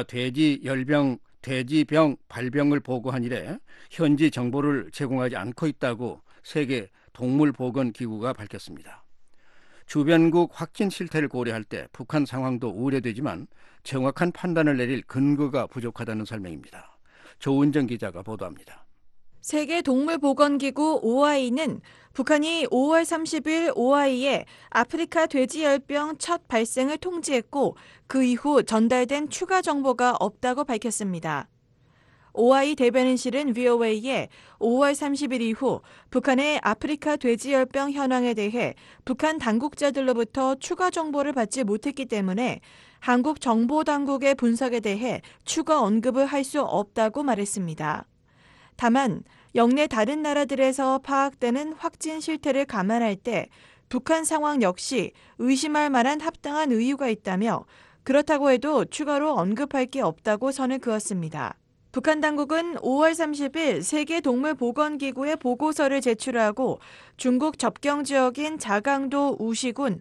돼지병 발병을 보고한 이래 현지 정보를 제공하지 않고 있다고 세계 동물보건기구가 밝혔습니다. 주변국 확진 실태를 고려할 때 북한 상황도 우려되지만 정확한 판단을 내릴 근거가 부족하다는 설명입니다. 조은정 기자가 보도합니다. 세계동물보건기구 OIE는 북한이 5월 30일 OIE에 아프리카 돼지열병 첫 발생을 통지했고 그 이후 전달된 추가 정보가 없다고 밝혔습니다. OIE 대변인실은 VOA에 5월 30일 이후 북한의 아프리카 돼지열병 현황에 대해 북한 당국자들로부터 추가 정보를 받지 못했기 때문에 한국 정보당국의 분석에 대해 추가 언급을 할 수 없다고 말했습니다. 다만 영내 다른 나라들에서 파악되는 확진 실태를 감안할 때 북한 상황 역시 의심할 만한 합당한 이유가 있다며 그렇다고 해도 추가로 언급할 게 없다고 선을 그었습니다. 북한 당국은 5월 30일 세계동물보건기구에 보고서를 제출하고 중국 접경 지역인 자강도 우시군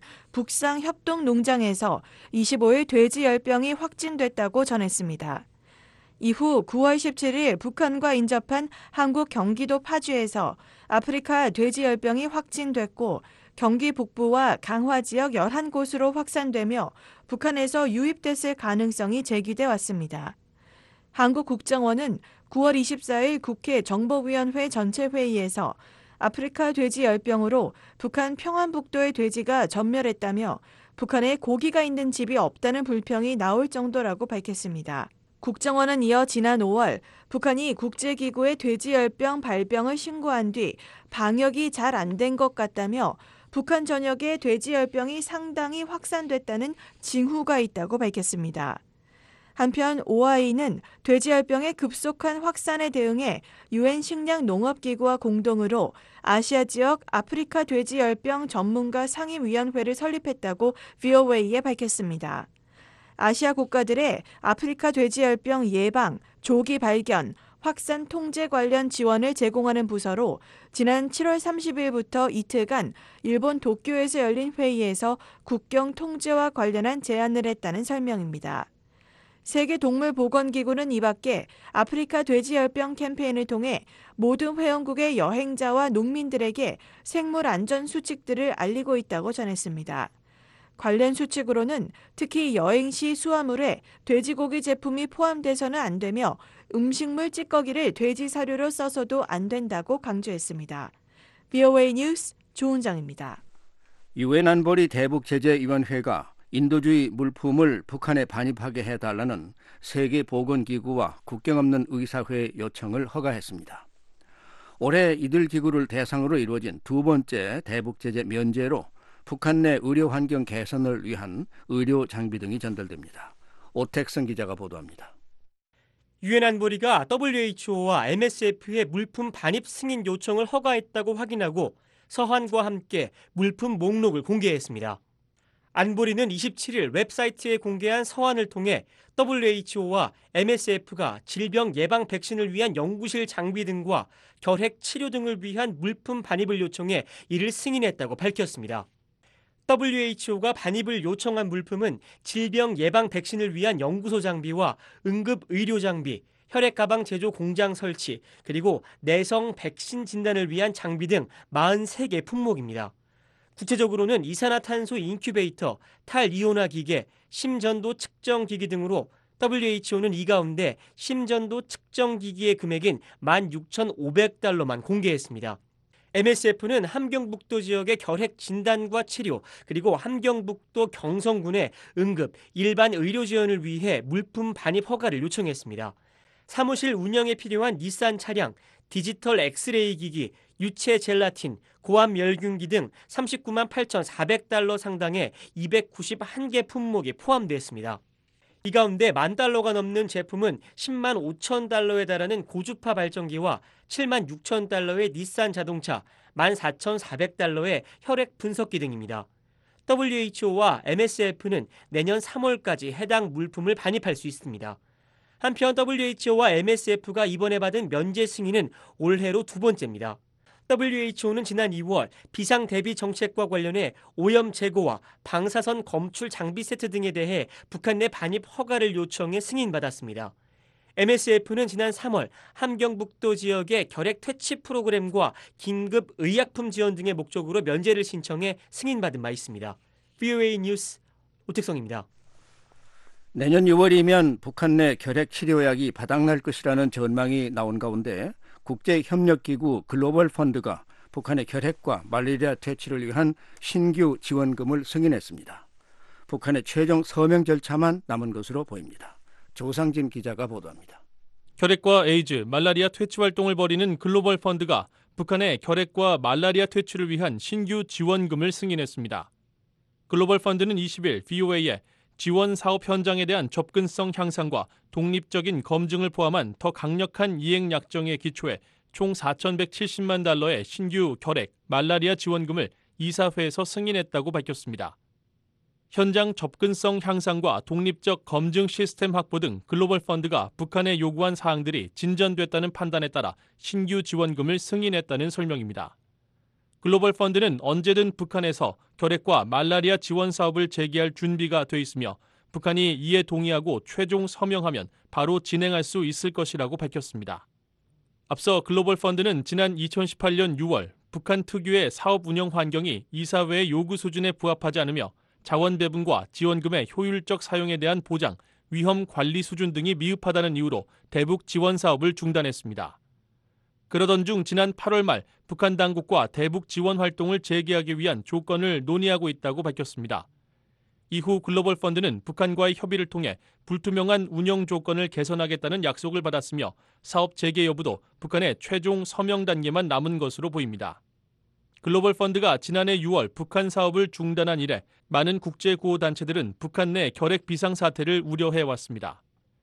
북상협동농장에서 25일 돼지열병이 확진됐다고 전했습니다. 이후 9월 17일 북한과 인접한 한국 경기도 파주에서 아프리카 돼지열병이 확진됐고 경기 북부와 강화 지역 11곳으로 확산되며 북한에서 유입됐을 가능성이 제기돼 왔습니다. 한국 국정원은 9월 24일 국회 정보위원회 전체 회의에서 아프리카 돼지 열병으로 북한 평안북도의 돼지가 전멸했다며 북한에 고기가 있는 집이 없다는 불평이 나올 정도라고 밝혔습니다. 국정원은 이어 지난 5월 북한이 국제기구에 돼지열병 발병을 신고한 뒤 방역이 잘 안 된 것 같다며 북한 전역에 돼지열병이 상당히 확산됐다는 징후가 있다고 밝혔습니다. 한편 OIE는 돼지열병의 급속한 확산에 대응해 UN 식량농업기구와 공동으로 아시아 지역 아프리카 돼지열병 전문가 상임위원회를 설립했다고 VOA에 밝혔습니다. 아시아 국가들의 아프리카 돼지열병 예방, 조기 발견, 확산 통제 관련 지원을 제공하는 부서로 지난 7월 30일부터 이틀간 일본 도쿄에서 열린 회의에서 국경 통제와 관련한 제안을 했다는 설명입니다. 세계동물보건기구는 이 밖에 아프리카 돼지열병 캠페인을 통해 모든 회원국의 여행자와 농민들에게 생물 안전 수칙들을 알리고 있다고 전했습니다. 관련 수칙으로는 특히 여행 시 수화물에 돼지고기 제품이 포함돼서는 안 되며 음식물 찌꺼기를 돼지 사료로 써서도 안 된다고 강조했습니다. VOA 뉴스 조은정입니다. 유엔 안보리 대북제재위원회가 인도주의 물품을 북한에 반입하게 해달라는 세계보건기구와 국경 없는 의사회의 요청을 허가했습니다. 올해 이들 기구를 대상으로 이루어진 두 번째 대북제재 면제로 북한 내 의료 환경 개선을 위한 의료 장비 등이 전달됩니다. 오택성 기자가 보도합니다. 유엔 안보리가 WHO와 MSF의 물품 반입 승인 요청을 허가했다고 확인하고 서한과 함께 물품 목록을 공개했습니다. 안보리는 27일 웹사이트에 공개한 서한을 통해 WHO와 MSF가 질병 예방 백신을 위한 연구실 장비 등과 결핵 치료 등을 위한 물품 반입을 요청해 이를 승인했다고 밝혔습니다. WHO가 반입을 요청한 물품은 질병 예방 백신을 위한 연구소 장비와 응급 의료 장비, 혈액 가방 제조 공장 설치, 그리고 내성 백신 진단을 위한 장비 등 43개 품목입니다. 구체적으로는 이산화탄소 인큐베이터, 탈이온화 기계, 심전도 측정 기기 등으로 WHO는 이 가운데 심전도 측정 기기의 금액인 16,500달러만 공개했습니다. MSF는 함경북도 지역의 결핵 진단과 치료, 그리고 함경북도 경성군의 응급, 일반 의료 지원을 위해 물품 반입 허가를 요청했습니다. 사무실 운영에 필요한 닛산 차량, 디지털 엑스레이 기기, 유체 젤라틴, 고압 멸균기 등 39만 8,400달러 상당의 291개 품목이 포함됐습니다. 이 가운데 $10,000가 넘는 제품은 10만 5천 달러에 달하는 고주파 발전기와 7만 6천 달러의 닛산 자동차, 14,400달러의 혈액 분석기 등입니다. WHO와 MSF는 내년 3월까지 해당 물품을 반입할 수 있습니다. 한편 WHO와 MSF가 이번에 받은 면제 승인은 올해로 두 번째입니다. WHO는 지난 2월 비상 대비 정책과 관련해 오염 제거와 방사선 검출 장비 세트 등에 대해 북한 내 반입 허가를 요청해 승인받았습니다. MSF는 지난 3월 함경북도 지역의 결핵 퇴치 프로그램과 긴급 의약품 지원 등의 목적으로 면제를 신청해 승인받은 바 있습니다. VOA 뉴스 오택성입니다. 내년 6월이면 북한 내 결핵 치료약이 바닥날 것이라는 전망이 나온 가운데 국제협력기구 글로벌 펀드가 북한의 결핵과 말라리아 퇴치를 위한 신규 지원금을 승인했습니다. 북한의 최종 서명 절차만 남은 것으로 보입니다. 조상진 기자가 보도합니다. 결핵과 에이즈, 말라리아 퇴치 활동을 벌이는 글로벌 펀드가 북한의 결핵과 말라리아 퇴치를 위한 신규 지원금을 승인했습니다. 글로벌 펀드는 20일 VOA에 지원 사업 현장에 대한 접근성 향상과 독립적인 검증을 포함한 더 강력한 이행 약정에 기초해 총 4,170만 달러의 신규 결핵, 말라리아 지원금을 이사회에서 승인했다고 밝혔습니다. 현장 접근성 향상과 독립적 검증 시스템 확보 등 글로벌 펀드가 북한에 요구한 사항들이 진전됐다는 판단에 따라 신규 지원금을 승인했다는 설명입니다. 글로벌 펀드는 언제든 북한에서 결핵과 말라리아 지원 사업을 재개할 준비가 돼 있으며 북한이 이에 동의하고 최종 서명하면 바로 진행할 수 있을 것이라고 밝혔습니다. 앞서 글로벌 펀드는 지난 2018년 6월 북한 특유의 사업 운영 환경이 이사회의 요구 수준에 부합하지 않으며 자원 배분과 지원금의 효율적 사용에 대한 보장, 위험 관리 수준 등이 미흡하다는 이유로 대북 지원 사업을 중단했습니다. 그러던 중 지난 8월 말 북한 당국과 대북 지원 활동을 재개하기 위한 조건을 논의하고 있다고 밝혔습니다. 이후 글로벌 펀드는 북한과의 협의를 통해 불투명한 운영 조건을 개선하겠다는 약속을 받았으며 사업 재개 여부도 북한의 최종 서명 단계만 남은 것으로 보입니다. 글로벌 펀드가 지난해 6월 북한 사업을 중단한 이래 많은 국제구호단체들은 북한 내 결핵 비상사태를 우려해왔습니다.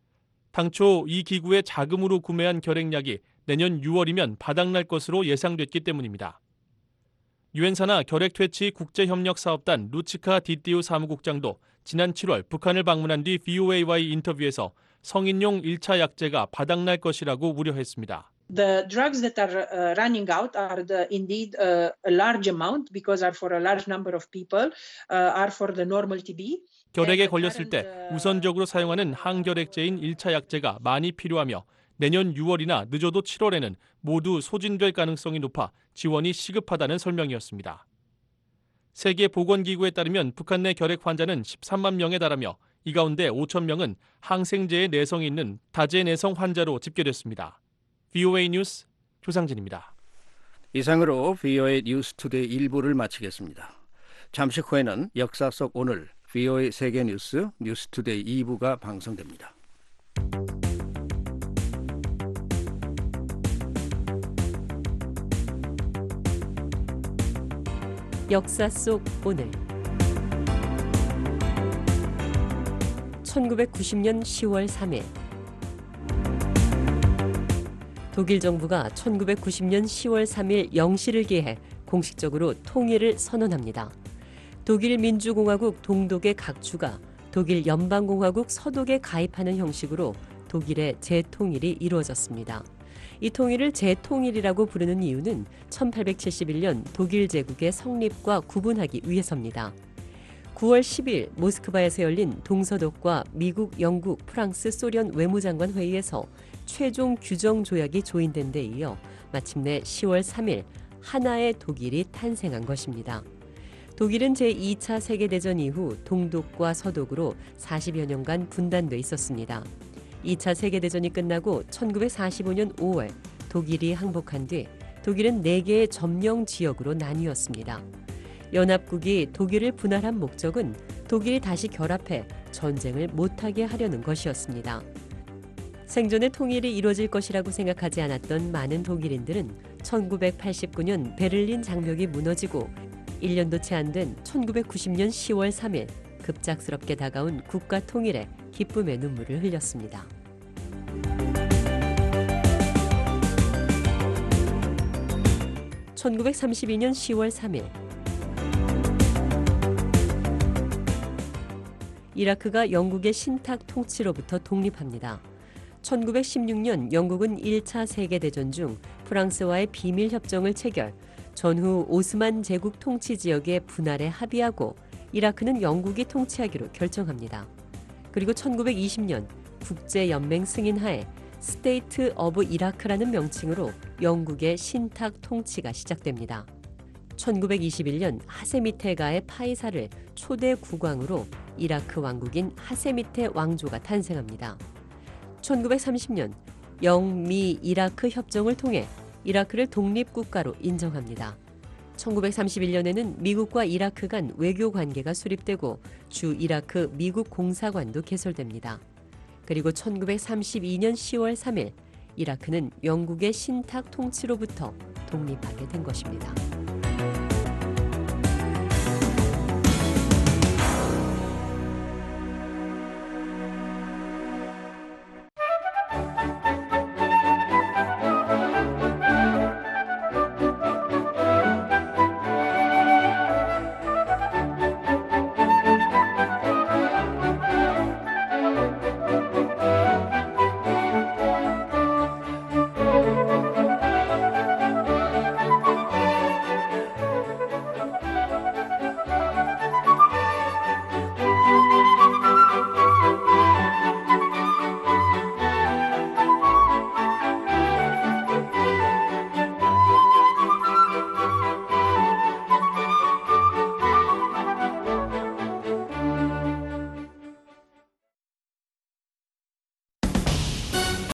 당초 이 기구의 자금으로 구매한 결핵약이 내년 6월이면 바닥날 것으로 예상됐기 때문입니다. 유엔 산하 결핵 퇴치 국제협력사업단 루치카 디띠우 사무국장도 지난 7월 북한을 방문한 뒤 VOA와의 인터뷰에서 성인용 1차 약제가 바닥날 것이라고 우려했습니다. The drugs that are running out are indeed a large amount because are for a large number of people, are for the normal TB. 결핵에 걸렸을 때 우선적으로 사용하는 항결핵제인 1차 약제가 많이 필요하며 내년 6월이나 늦어도 7월에는 모두 소진될 가능성이 높아 지원이 시급하다는 설명이었습니다. 세계보건기구에 따르면 북한 내 결핵 환자는 13만 명에 달하며 이 가운데 5천 명은 항생제의 내성이 있는 다제 내성 환자로 집계됐습니다. VOA 뉴스 조상진입니다. 이상으로 VOA 뉴스 투데이 1부를 마치겠습니다. 잠시 후에는 역사 속 오늘 VOA 세계 뉴스 뉴스 투데이 2부가 방송됩니다. 역사 속 오늘 1990년 10월 3일 독일 정부가 1990년 10월 3일 0시를 기해 공식적으로 통일을 선언합니다. 독일 민주공화국 동독의 각주가 독일 연방공화국 서독에 가입하는 형식으로 독일의 재통일이 이루어졌습니다. 이 통일을 재통일이라고 부르는 이유는 1871년 독일 제국의 성립과 구분하기 위해서입니다. 9월 10일 모스크바에서 열린 동서독과 미국, 영국, 프랑스, 소련 외무장관 회의에서 최종 규정 조약이 조인된 데 이어 마침내 10월 3일 하나의 독일이 탄생한 것입니다. 독일은 제2차 세계대전 이후 동독과 서독으로 40여 년간 분단돼 있었습니다. 2차 세계대전이 끝나고 1945년 5월 독일이 항복한 뒤 독일은 4개의 점령 지역으로 나뉘었습니다. 연합국이 독일을 분할한 목적은 독일이 다시 결합해 전쟁을 못하게 하려는 것이었습니다. 생전에 통일이 이루어질 것이라고 생각하지 않았던 많은 독일인들은 1989년 베를린 장벽이 무너지고 1년도 채 안 된 1990년 10월 3일 급작스럽게 다가온 국가 통일에 기쁨의 눈물을 흘렸습니다. (1932년 10월 3일) 이라크가 영국의 신탁 통치로부터 독립합니다. 1916년 영국은 1차 세계대전 중 프랑스와의 비밀협정을 체결, 전후 오스만 제국 통치 지역의 분할에 합의하고 이라크는 영국이 통치하기로 결정합니다. 그리고 1920년 국제연맹 승인하에 스테이트 오브 이라크라는 명칭으로 영국의 신탁 통치가 시작됩니다. 1921년 하세미테가의 파이사를 초대 국왕으로 이라크 왕국인 하세미테 왕조가 탄생합니다. 1930년 영미 이라크 협정을 통해 이라크를 독립국가로 인정합니다. 1931년에는 미국과 이라크 간 외교 관계가 수립되고 주 이라크 미국 공사관도 개설됩니다. 그리고 1932년 10월 3일 이라크는 영국의 신탁 통치로부터 독립하게 된 것입니다.